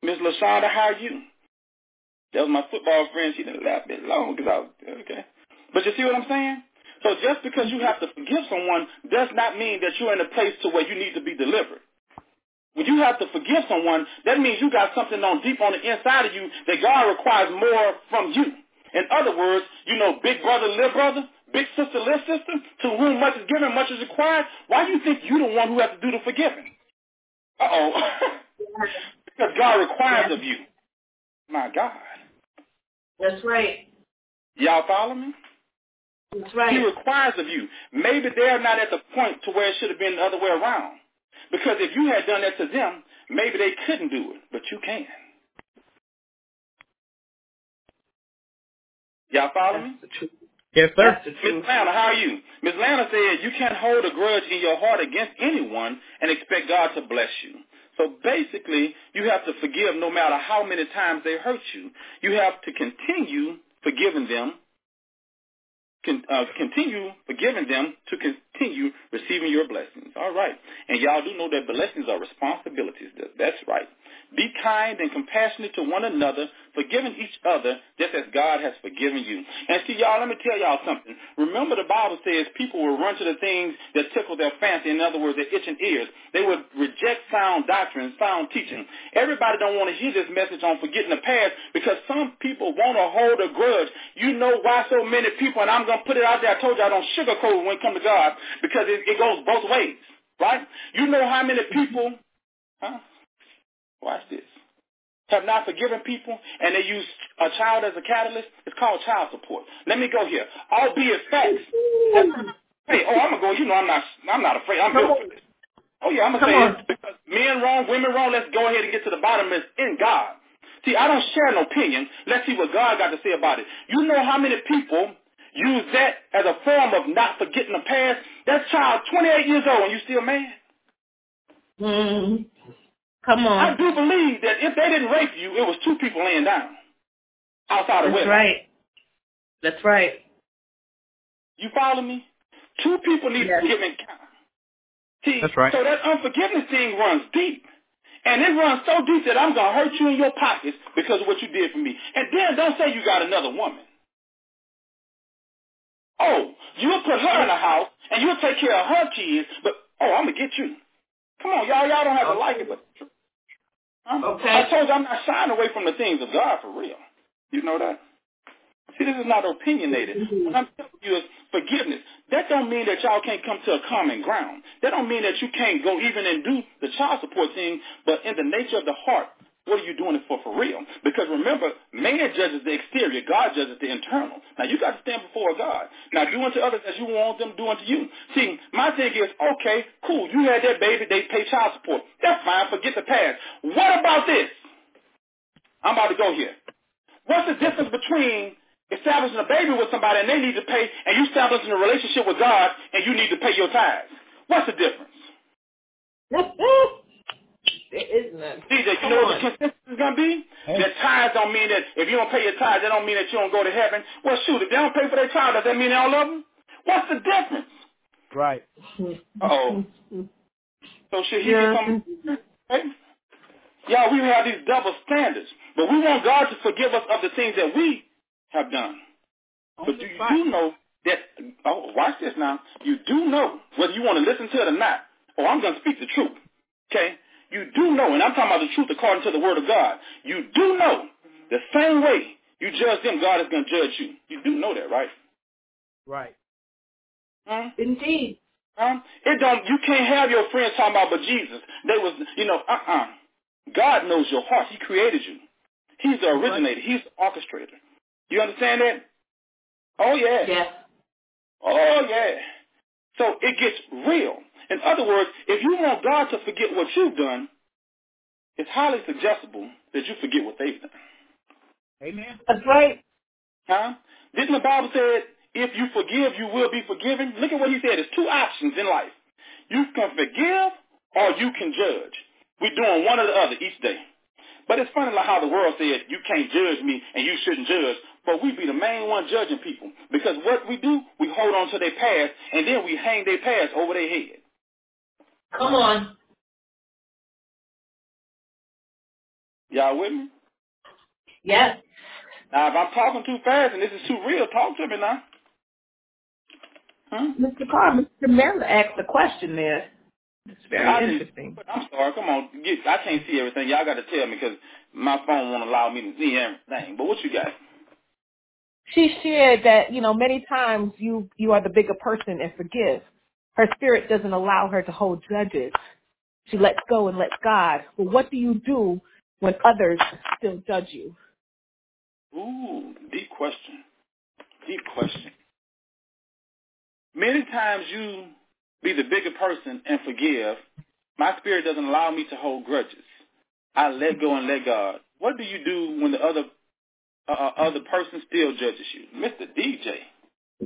Miss LaShonda, how are you? That was my football friend. She didn't laugh a bit long because I was, okay. But you see what I'm saying? So just because you have to forgive someone does not mean that you're in a place to where you need to be delivered. When you have to forgive someone, that means you got something on deep on the inside of you that God requires more from you. In other words, you know, big brother, little brother, big sister, little sister, to whom much is given, much is required. Why do you think you're the one who has to do the forgiving? Uh-oh. Because God requires of you. My God. That's right. Y'all follow me? That's right. He requires of you. Maybe they're not at the point to where it should have been the other way around. Because if you had done that to them, maybe they couldn't do it, but you can. Y'all follow me? Yes, sir. Miss Lana, how are you? Miss Lana said you can't hold a grudge in your heart against anyone and expect God to bless you. So basically, you have to forgive no matter how many times they hurt you. You have to continue forgiving them, Con, uh, continue forgiving them to continue receiving your blessings. All right. And y'all do know that blessings are responsibilities. That's right. Be kind and compassionate to one another, forgiving each other just as God has forgiven you. And see, y'all, let me tell y'all something. Remember the Bible says people will run to the things that tickle their fancy. In other words, their itching ears. They would reject sound doctrine, sound teaching. Everybody don't want to hear this message on forgetting the past because some people want to hold a grudge. You know why so many people, and I'm going to put it out there. I told you I don't sugarcoat it when it comes to God because it, it goes both ways, right? You know how many people, huh? Watch this. Have not forgiven people, and they use a child as a catalyst. It's called child support. Let me go here. Albeit facts. Hey, oh, I'm gonna go. You know, I'm not. I'm not afraid. I'm built for this. Oh yeah, I'm gonna say it because men wrong, women wrong. Let's go ahead and get to the bottom. It's in God. See, I don't share an opinion. Let's see what God got to say about it. You know how many people use that as a form of not forgetting the past? That child, twenty-eight years old, and you still mad? Mm. Come on. I do believe that if they didn't rape you, it was two people laying down outside of wedlock. That's right. That's right. You follow me? Two people need yes. to forgive and count. See, That's right. So that unforgiveness thing runs deep. And it runs so deep that I'm going to hurt you in your pockets because of what you did for me. And then don't say you got another woman. Oh, you'll put her in the house and you'll take care of her kids, but, oh, I'm going to get you. Come on, y'all. Y'all don't have to like it, but huh? Okay. I told you I'm not shying away from the things of God for real. You know that? See, this is not opinionated. What I'm telling you is forgiveness. That don't mean that y'all can't come to a common ground. That don't mean that you can't go even and do the child support thing, but in the nature of the heart, what are you doing it for for real? Because remember, man judges the exterior, God judges the internal. Now, you got to stand before God. Now, do unto others as you want them to do unto you. See, my thing is, okay, cool, you had that baby, they pay child support. That's fine, forget the past. What about this? I'm about to go here. What's the difference between establishing a baby with somebody and they need to pay, and you establishing a relationship with God and you need to pay your tithes? What's the difference? There is none. D J, you know what the consensus is going to be? Hey. That tithes don't mean that if you don't pay your tithes, that don't mean that you don't go to heaven. Well, shoot, if they don't pay for their tithes, does that mean they don't love them? What's the difference? Right. Uh-oh. So should he yeah. become... Hey? Y'all, we have these double standards, but we want God to forgive us of the things that we have done. But do you do know that, oh, watch this now, you do know, whether you want to listen to it or not, oh, I'm going to speak the truth, okay? You do know, and I'm talking about the truth according to the word of God, you do know the same way you judge them, God is going to judge you. You do know that, right? Right. Huh? Indeed. Huh? It don't, you can't have your friends talking about, but Jesus, they was, you know, uh-uh. God knows your heart. He created you. He's the originator. He's the orchestrator. You understand that? Oh, yeah. Yeah. Oh, yeah. So it gets real. In other words, if you want God to forget what you've done, it's highly suggestible that you forget what they've done. Amen. That's right. Huh? Didn't the Bible say, if you forgive, you will be forgiven? Look at what he said. There's two options in life. You can forgive or you can judge. We're doing one or the other each day. But it's funny like how the world said, you can't judge me and you shouldn't judge. But we be the main one judging people. Because what we do, we hold on to their past and then we hang their past over their head. Come on. Y'all with me? Yes. Now, if I'm talking too fast and this is too real, talk to me now. Huh? Mister Carr, Mister Merrill asked a question there. It's very I interesting. Just, I'm sorry. Come on. Get, I can't see everything. Y'all got to tell me because my phone won't allow me to see everything. But what you got? She shared that, you know, many times you, you are the bigger person and forgive. Her spirit doesn't allow her to hold judges. She lets go and lets God. But what do you do when others still judge you? Ooh, deep question. Deep question. Many times you be the bigger person and forgive. My spirit doesn't allow me to hold grudges. I let go and let God. What do you do when the other uh, other person still judges you? Mister D J,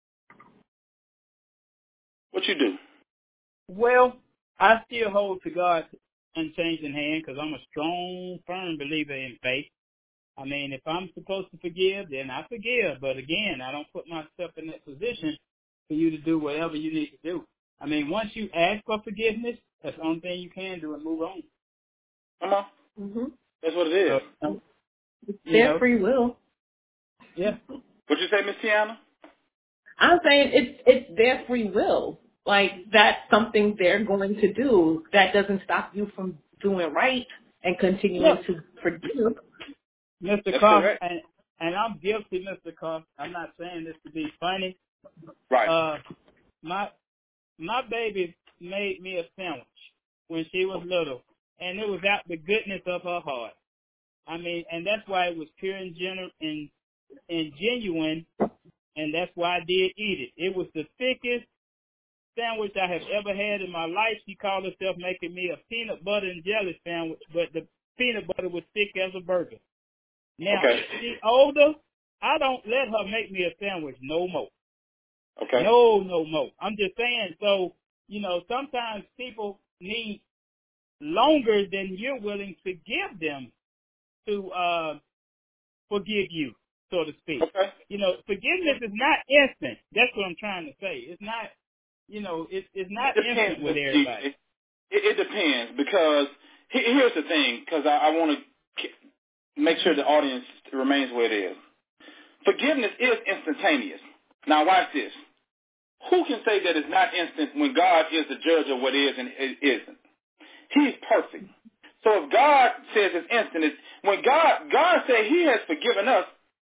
what you do? Well, I still hold to God's unchanging hand because I'm a strong, firm believer in faith. I mean, if I'm supposed to forgive, then I forgive. But again, I don't put myself in that position for you to do whatever you need to do. I mean, once you ask for forgiveness, that's the only thing you can do and move on. Come on. Mm-hmm. That's what it is. So, um, It's their know. free will. Yeah. What you say, Miss Tiana? I'm saying it's it's their free will. Like, that's something they're going to do. That doesn't stop you from doing right and continuing Yeah. to forgive. Mister Carr, and, and I'm guilty, Mister Carr. I'm not saying this to be funny. Right. Uh, my my baby made me a sandwich when she was little, and it was out the goodness of her heart. I mean, and that's why it was pure and genuine and, and genuine, and that's why I did eat it. It was the thickest sandwich I have ever had in my life. She called herself making me a peanut butter and jelly sandwich, but the peanut butter was thick as a burger. Now, okay. she older, I don't let her make me a sandwich no more. Okay. No, no more. I'm just saying, so, you know, sometimes people need longer than you're willing to give them to uh, forgive you, so to speak. Okay. You know, forgiveness is not instant. That's what I'm trying to say. It's not, you know, it's it's not It depends, instant with everybody. It, it, it depends because he, here's the thing, because I, I want to make sure the audience remains where it is. Forgiveness is instantaneous. Now watch this. Who can say that it's not instant when God is the judge of what is and it isn't? He's perfect. So if God says it's instant, it's, when God God said He has forgiven us,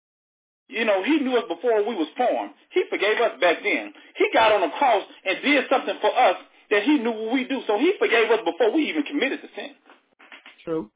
you know, He knew us before we was formed. He forgave us back then. He got on the cross and did something for us that He knew what we do. So He forgave us before we even committed the sin. True.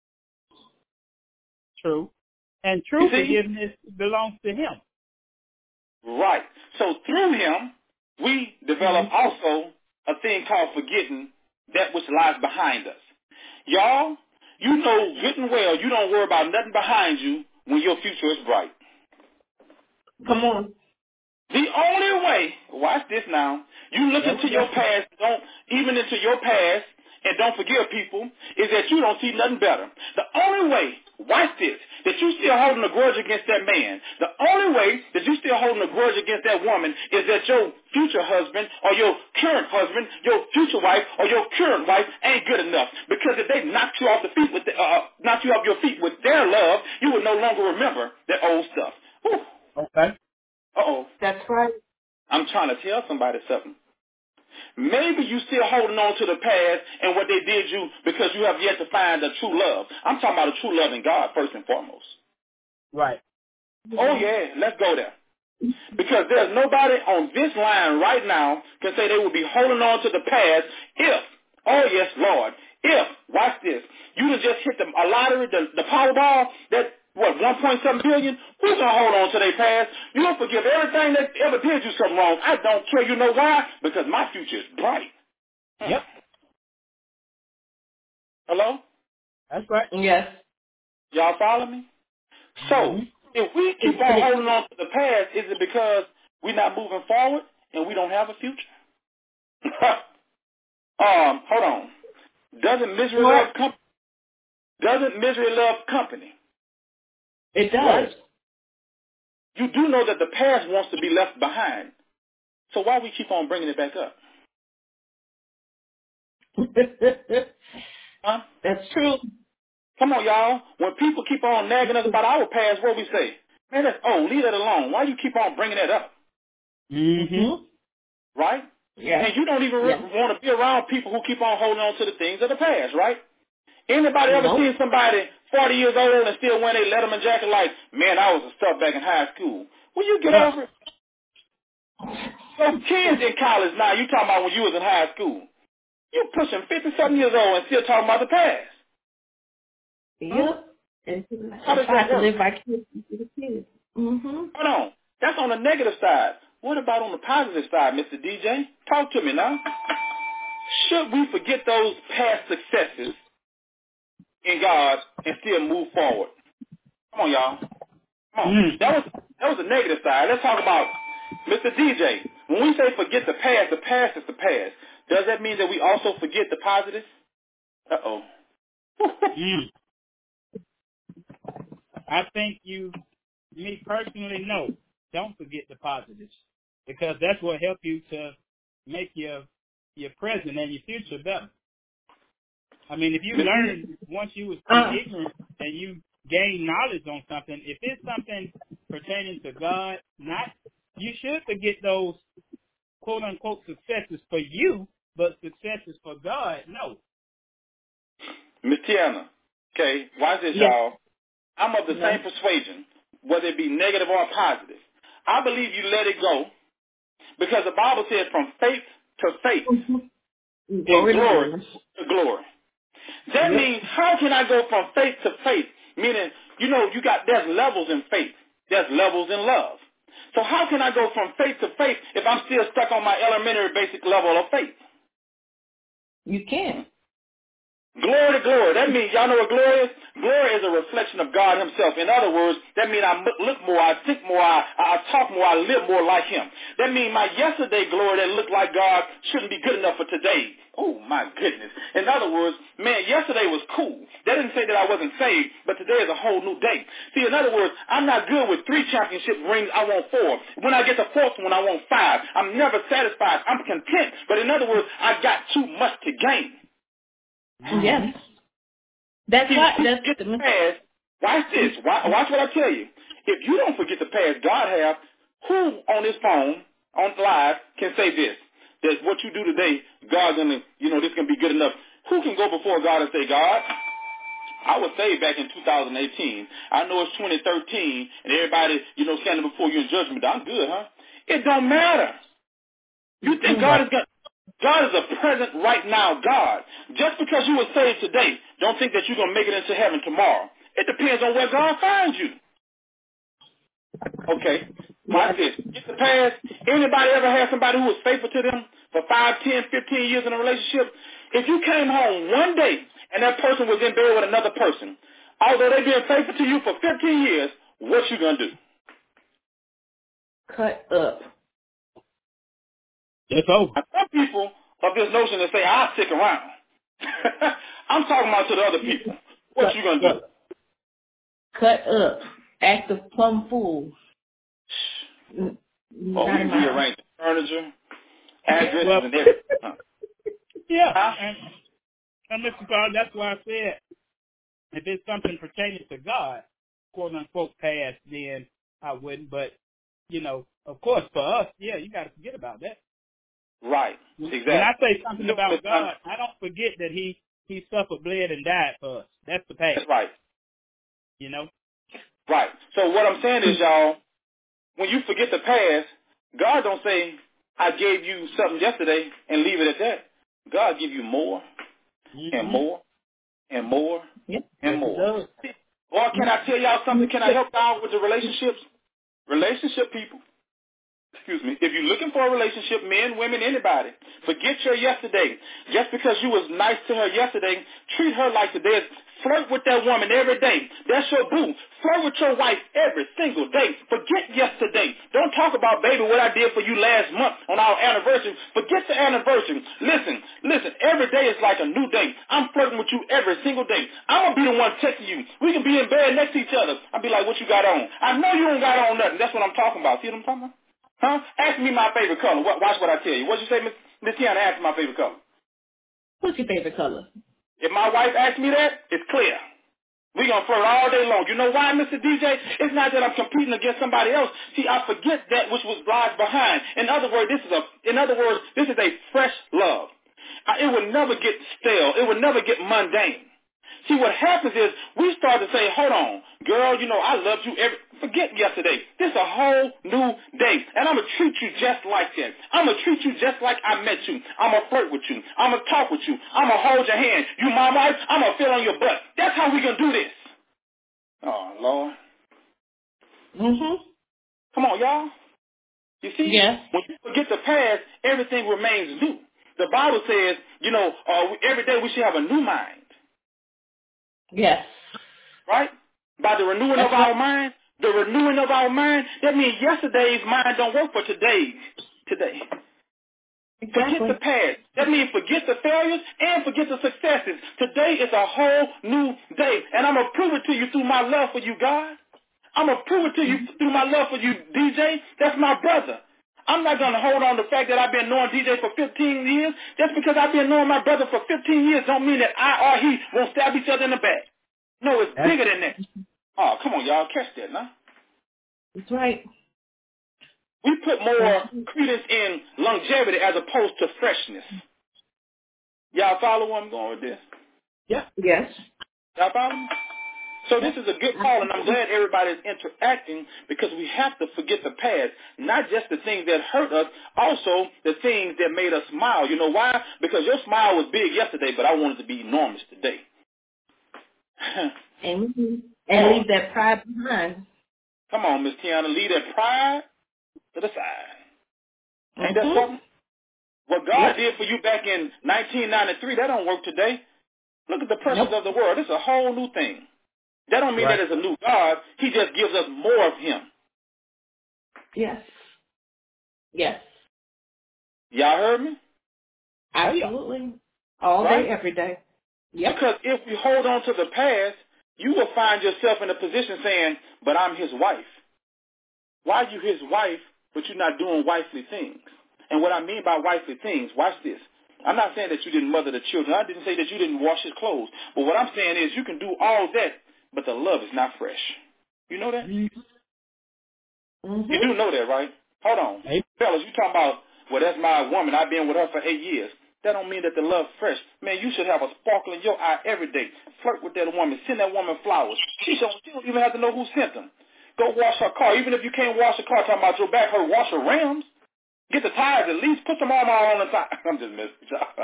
True. And true forgiveness belongs to Him. Right. So through Him, we develop also a thing called forgetting that which lies behind us. Y'all, you know good and well you don't worry about nothing behind you when your future is bright. Come on. The only way, watch this now, you look into your past, don't even into your past, and don't forgive people, is that you don't see nothing better. The only way, watch this, that you still holding a grudge against that man, the only way that you still holding a grudge against that woman is that your future husband or your current husband, your future wife or your current wife ain't good enough. Because if they knocked you off the feet with the, uh, knocked you off your feet with their love, you would no longer remember that old stuff. Whew. Okay. Uh-oh. That's right. I'm trying to tell somebody something. Maybe you still holding on to the past and what they did you because you have yet to find a true love. I'm talking about a true love in God first and foremost. Right. Oh, yeah, let's go there. Because there's nobody on this line right now can say they will be holding on to the past if, oh, yes, Lord, if, watch this, you done just hit the a lottery, the, the Powerball, that, what, one point seven billion? Who's going to hold on to their past? You'll forgive everything that ever did you something wrong. I don't care. You know why? Because my future is bright. Yep. Hello? That's right. Yes. Y'all follow me? So, Mm-hmm. if we keep on holding on to the past, is it because we're not moving forward and we don't have a future? um, hold on. Doesn't misery What? love company? Doesn't misery love company? It does. Right? You do know that the past wants to be left behind. So why we keep on bringing it back up? Huh? That's true. Come on, y'all. When people keep on nagging us about our past, what we say? Man, that's old. Leave that alone. Why you keep on bringing that up? Mm-hmm. Right? Yeah. And you don't even yeah. want to be around people who keep on holding on to the things of the past, right? Anybody ever Nope. seen somebody forty years old and still wearing a Letterman jacket like, man, I was a stuff back in high school? Will you get over it? Those kids in college now, you talking about when you was in high school. You pushing fifty-seven years old and still talking about the past. Yep. Huh? And How does try that to work? live vicariously through the kids. Mm-hmm. Hold on. That's on the negative side. What about on the positive side, Mister D J? Talk to me now. Should we forget those past successes in God and still move forward? Come on, y'all. Come on. Mm. That was that was the negative side. Let's talk about Mister D J. When we say forget the past, the past is the past. Does that mean that we also forget the positive? Uh-oh. Mm. I think you, me personally, no. Don't forget the positives, because that's what help you to make your your present and your future better. I mean, if you learn once you was Uh, ignorant and you gain knowledge on something, if it's something pertaining to God, not you should forget those quote unquote successes for you, but successes for God, no. Miss Tiana, okay, watch this, yes. y'all. I'm of the No. same persuasion, whether it be negative or positive. I believe you let it go because the Bible says from faith to faith and Glory to glory glory. to glory. That Yep. means how can I go from faith to faith? Meaning, you know, you got, there's levels in faith. There's levels in love. So how can I go from faith to faith if I'm still stuck on my elementary basic level of faith? You can. Glory to glory. That means, y'all know what glory is? Glory is a reflection of God himself. In other words, that means I look more, I think more, I, I talk more, I live more like him. That means my yesterday glory that looked like God shouldn't be good enough for today. Oh, my goodness. In other words, man, yesterday was cool. That didn't say that I wasn't saved, but today is a whole new day. See, in other words, I'm not good with three championship rings. I want four. When I get the fourth one, I want five. I'm never satisfied. I'm content. But in other words, I got too much to gain. Yes. That's See, why. when you That's forget the. the past, watch this. Watch, watch what I tell you. If you don't forget the past, God have, who on this phone, on live, can say this? That what you do today, God's going to, you know, this can be good enough. Who can go before God and say, God, I was saved back in two thousand eighteen. I know it's twenty thirteen, and everybody, you know, standing before you in judgment. I'm good, huh? It don't matter. You think God is going God is a present right now God. Just because you were saved today, don't think that you're going to make it into heaven tomorrow. It depends on where God finds you. Okay. Watch Yes. this. Get the past. Anybody ever had somebody who was faithful to them for five, ten, fifteen years in a relationship? If you came home one day and that person was in bed with another person, although they've been faithful to you for fifteen years, what you going to do? Cut up. It's over. Now, some people of this notion that say, I'll stick around. I'm talking about to the other people. What Cut you going to do? up. Cut up. Act of plum fool. N- Oh, Not we in my house. rearrange the furniture, addresses, Well, and everything. Huh? yeah, Huh? and, and Mister Carl, that's why I said if it's something pertaining to God, quote unquote past, then I wouldn't. But you know, of course, for us, yeah, you got to forget about that. Right. When Exactly. I say something You know, about it's not- God, I don't forget that He He suffered, bled, and died for us. That's the past. That's right. You know. Right. So what I'm saying is, y'all, when you forget the past, God don't say, I gave you something yesterday and leave it at that. God give you more Mm-hmm. and more and more Yep. and Yes, more. it does. Or can I tell y'all something? Can I help y'all with the relationships? Relationship people. Excuse me. If you're looking for a relationship, men, women, anybody, forget your yesterday. Just because you was nice to her yesterday, treat her like today. Flirt with that woman every day. That's your boo. Flirt with your wife every single day. Forget yesterday. Don't talk about, baby, what I did for you last month on our anniversary. Forget the anniversary. Listen, listen, every day is like a new day. I'm flirting with you every single day. I'm going to be the one texting you. We can be in bed next to each other. I'll be like, what you got on? I know you don't got on nothing. That's what I'm talking about. See what I'm talking about? Huh? Ask me my favorite color. Watch what I tell you. What'd you say, Miss Miss Tiana? Ask me my favorite color. What's your favorite color? If my wife asks me that, it's clear. We're going to flirt all day long. You know why, Mister D J? It's not that I'm competing against somebody else. See, I forget that which was lies behind. In other words, this is a, in other words, this is a fresh love. It will never get stale. It will never get mundane. See, what happens is we start to say, hold on, girl, you know, I loved you every, forget yesterday. This is a whole new day. And I'm going to treat you just like that. I'm going to treat you just like I met you. I'm going to flirt with you. I'm going to talk with you. I'm going to hold your hand. You my wife, I'm going to feel on your butt. That's how we going to do this. Oh, Lord. Mm-hmm. Come on, y'all. You see, yes. when you forget the past, everything remains new. The Bible says, you know, uh, every day we should have a new mind. Yes. Right? By the renewing That's of our right. mind, the renewing of our mind, that means yesterday's mind don't work for today's today. Exactly. Forget the past. That means forget the failures and forget the successes. Today is a whole new day. And I'm going to prove it to you through my love for you, God. I'm going to prove it to you through my love for you, D J. That's my brother. I'm not going to hold on to the fact that I've been knowing D J for fifteen years. Just because I've been knowing my brother for fifteen years don't mean that I or he won't stab each other in the back. No, it's That's, bigger than that. Oh, come on, y'all. Catch that, now. That's right. We put more credence in longevity as opposed to freshness. Y'all follow where I'm going with this? yeah. Yes. Y'all follow me? So this is a good call, and I'm glad everybody's interacting because we have to forget the past, not just the things that hurt us, also the things that made us smile. You know why? Because your smile was big yesterday, but I want it to be enormous today. and and leave that pride behind. Come on, Miss Tiana, leave that pride to the side. Ain't mm-hmm. that something? What God yep. did for you back in nineteen ninety-three, that don't work today. Look at the pressures Nope. of the world. It's a whole new thing. That don't mean right. that it's a new God. He just gives us more of him. Yes. Yes. Y'all heard me? Absolutely. All right? day, every day. Yep. Because if you hold on to the past, you will find yourself in a position saying, but I'm his wife. Why are you his wife, but you're not doing wifely things? And what I mean by wifely things, watch this. I'm not saying that you didn't mother the children. I didn't say that you didn't wash his clothes. But what I'm saying is you can do all that, but the love is not fresh. You know that? Mm-hmm. You do know that, right? Hold on. Hey. Fellas, you talking about, well, that's my woman. I've been with her for eight years. That don't mean that the love's fresh. Man, you should have a sparkle in your eye every day. Flirt with that woman. Send that woman flowers. She don't, she don't even have to know who sent them. Go wash her car. Even if you can't wash the car, talking about your back hurt, wash her rims. Get the tires at least. Put some armor on the tires. I'm just messing with y'all.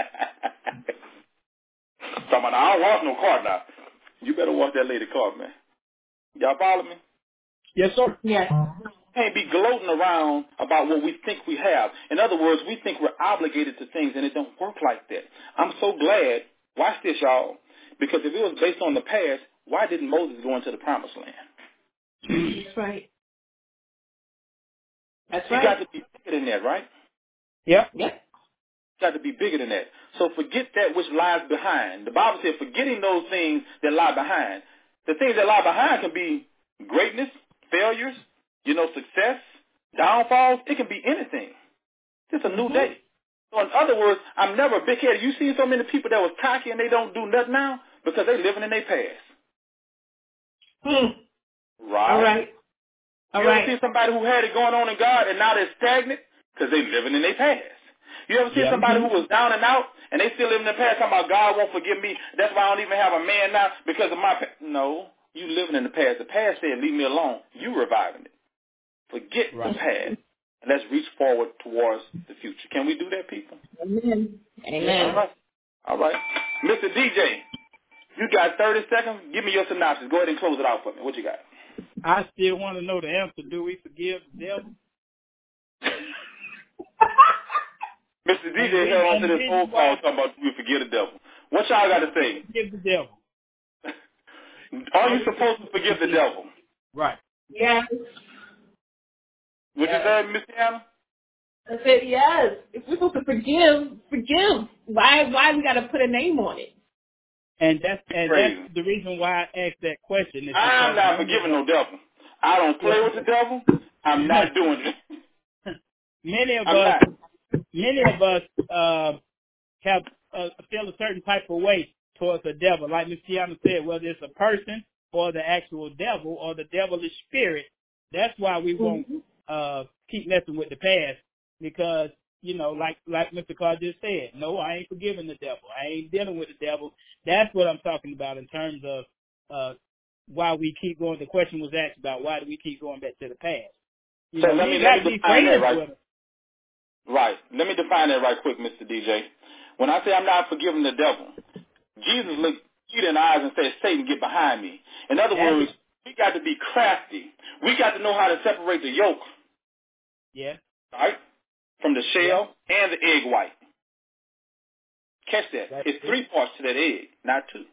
Talking about, I don't wash no car now. You better wash that lady car, man. Y'all follow me? Yes, sir. Yes. Can't be gloating around about what we think we have. In other words, we think we're obligated to things, and it don't work like that. I'm so glad. Watch this, y'all. Because if it was based on the past, why didn't Moses go into the promised land? That's right. That's You right. got to be bigger than that, right? Yep. Yep. Got to be bigger than that. So forget that which lies behind. The Bible says forgetting those things that lie behind. The things that lie behind can be greatness, failures, you know, success, downfalls. It can be anything. It's a new mm-hmm. day. So in other words, I'm never big-headed. You see so many people that was cocky and they don't do nothing now because they living in their past. Hmm. Right? All right. All you right. ever see somebody who had it going on in God and now they're stagnant because they living in their past? You ever see Yeah. somebody mm-hmm. who was down and out and they still live in their past talking about God won't forgive me. That's why I don't even have a man now because of my past. No, you living in the past. The past said leave me alone. You reviving it. Forget Right. the past. And let's reach forward towards the future. Can we do that, people? Amen. Amen. All right. All right. Mister D J, you got thirty seconds. Give me your synopsis. Go ahead and close it out for me. What you got? I still want to know the answer. Do we forgive the devil? Mister D J And held on and to this whole call talking about we forget the devil. What y'all got to say? Forgive the devil. Are you supposed to forgive the devil? Right. Yes. Would yes. you say, Miss Anna? I said yes. If we're supposed to forgive, forgive. Why? Why we got to put a name on it? And that's and Crazy. that's the reason why I asked that question. Is I'm not forgiving no devil. I don't play with the devil. I'm not doing it. Many of I'm us, not. many of us uh, have uh, feel a certain type of way towards the devil. Like Miz Tiana said, whether it's a person or the actual devil or the devilish spirit, that's why we won't uh, keep messing with the past because, you know, like like Mister Carr just said, no, I ain't forgiving the devil. I ain't dealing with the devil. That's what I'm talking about in terms of uh, why we keep going. The question was asked about why do we keep going back to the past. You so know, let we me, got let to me be define that friends right. with them. Right. Let me define that right quick, Mister D J. When I say I'm not forgiving the devil, Jesus looked Peter in the eyes and said, Satan, get behind me. In other That's words, it. we got to be crafty. We got to know how to separate the yolk, Yeah. right, from the shell yeah. and the egg white. Catch that. That's it's it. three parts to that egg, not two.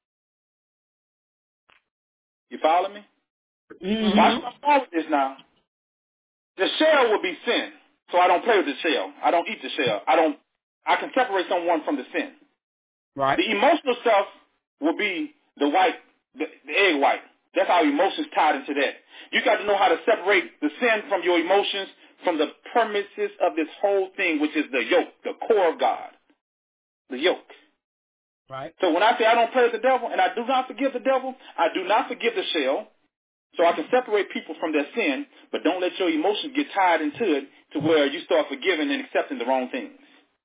You follow me? Mm-hmm. Watch my phone with this now. The shell will be sin, so I don't play with the shell. I don't eat the shell. I don't. I can separate someone from the sin. Right. The emotional self will be the white, the, the egg white. That's how emotions tied into that. You got to know how to separate the sin from your emotions from the premises of this whole thing, which is the yoke, the core of God, the yoke. Right. So when I say I don't play with the devil and I do not forgive the devil, I do not forgive the shell. So I can separate people from their sin, but don't let your emotions get tied into it to where you start forgiving and accepting the wrong things.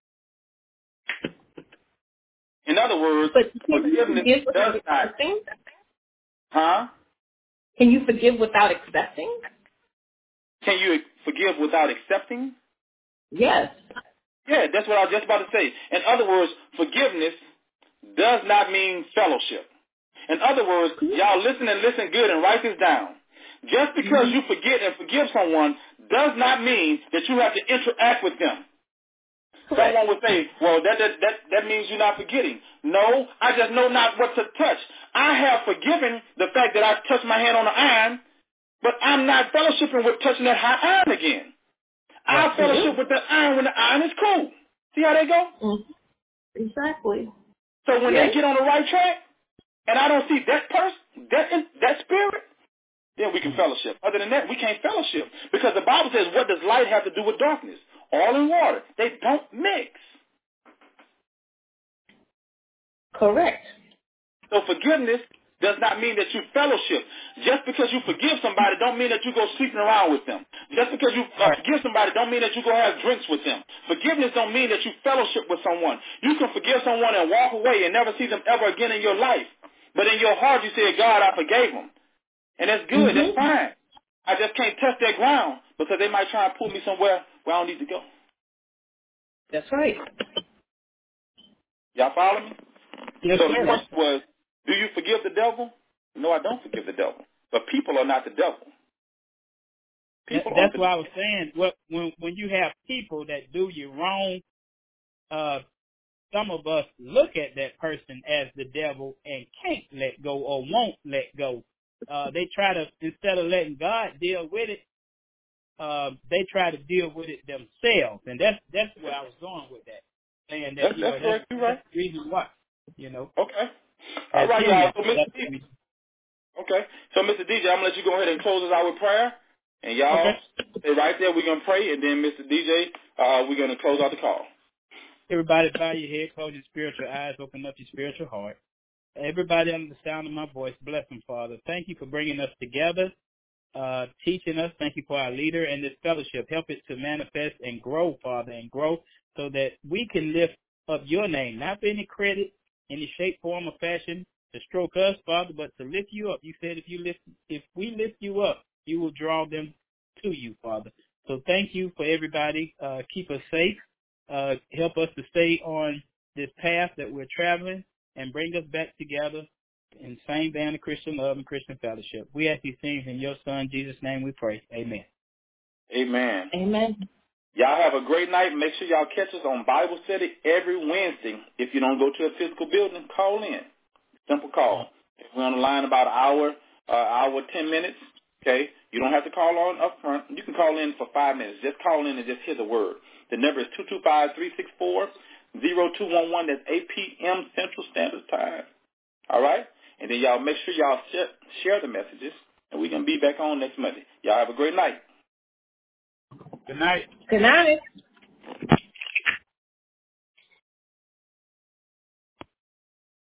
In other words, But can you forgiveness forgive without does not. accepting? Huh? Can you forgive without accepting? Can you forgive without accepting? Yes. Yeah, that's what I was just about to say. In other words, forgiveness does not mean fellowship. In other words, y'all listen and listen good and write this down. Just because Mm-hmm. you forget and forgive someone does not mean that you have to interact with them. Correct. Someone would say, well, that, that, that, that means you're not forgetting. No, I just know not what to touch. I have forgiven the fact that I touched my hand on the iron, but I'm not fellowshipping with touching that hot iron again. I fellowship with the iron when the iron is cool. See how they go? Mm-hmm. Exactly. So when Yes. they get on the right track, and I don't see that person, that that spirit, then we can fellowship. Other than that, we can't fellowship. Because the Bible says, what does light have to do with darkness? Oil and water. They don't mix. Correct. So forgiveness does not mean that you fellowship. Just because you forgive somebody don't mean that you go sleeping around with them. Just because you uh, Right. forgive somebody don't mean that you go have drinks with them. Forgiveness don't mean that you fellowship with someone. You can forgive someone and walk away and never see them ever again in your life. But in your heart you say, God, I forgave them. And that's good. Mm-hmm. That's fine. I just can't touch that ground because they might try and pull me somewhere where I don't need to go. That's right. Y'all follow me? Yes, So the sir. question was, do you forgive the devil? No, I don't forgive the devil. But people are not the devil. People That's aren't the why I devil. was saying, well, when when you have people that do you wrong, uh, some of us look at that person as the devil and can't let go or won't let go. Uh, they try to, instead of letting God deal with it, uh, they try to deal with it themselves, and that's that's where I was going with that, saying that That's, you know that's that's, correct. You're that's right. the reason why, you know, Okay. All as right, y'all. humans, So, Mister that's D the J. reason. Okay. So, Mister D J, I'm going to let you go ahead and close us out with prayer. And y'all Okay. stay right there. We're going to pray. And then, Mister D J, uh, we're going to close out the call. Everybody bow your head, close your spiritual eyes, open up your spiritual heart. Everybody under the sound of my voice, bless them, Father. Thank you for bringing us together, uh, teaching us. Thank you for our leader and this fellowship. Help it to manifest and grow, Father, and grow so that we can lift up your name, not for any credit, any shape, form, or fashion to stroke us, Father, but to lift you up. You said if you lift, if we lift you up, you will draw them to you, Father. So thank you for everybody. Uh, keep us safe. Uh, help us to stay on this path that we're traveling and bring us back together in the same band of Christian love and Christian fellowship. We ask these things in your Son, Jesus' name we pray. Amen. Amen. Amen. Y'all have a great night. Make sure y'all catch us on Bible study every Wednesday. If you don't go to a physical building, call in. Simple call. If we're on the line about an hour, uh, hour, ten minutes, okay, you don't have to call on up front. You can call in for five minutes. Just call in and just hear the word. The number is two two five, three six four, zero two one one. That's eight p.m. Central Standard Time. All right? And then y'all make sure y'all share, share the messages, and we're going to be back on next Monday. Y'all have a great night. Good night. Good night.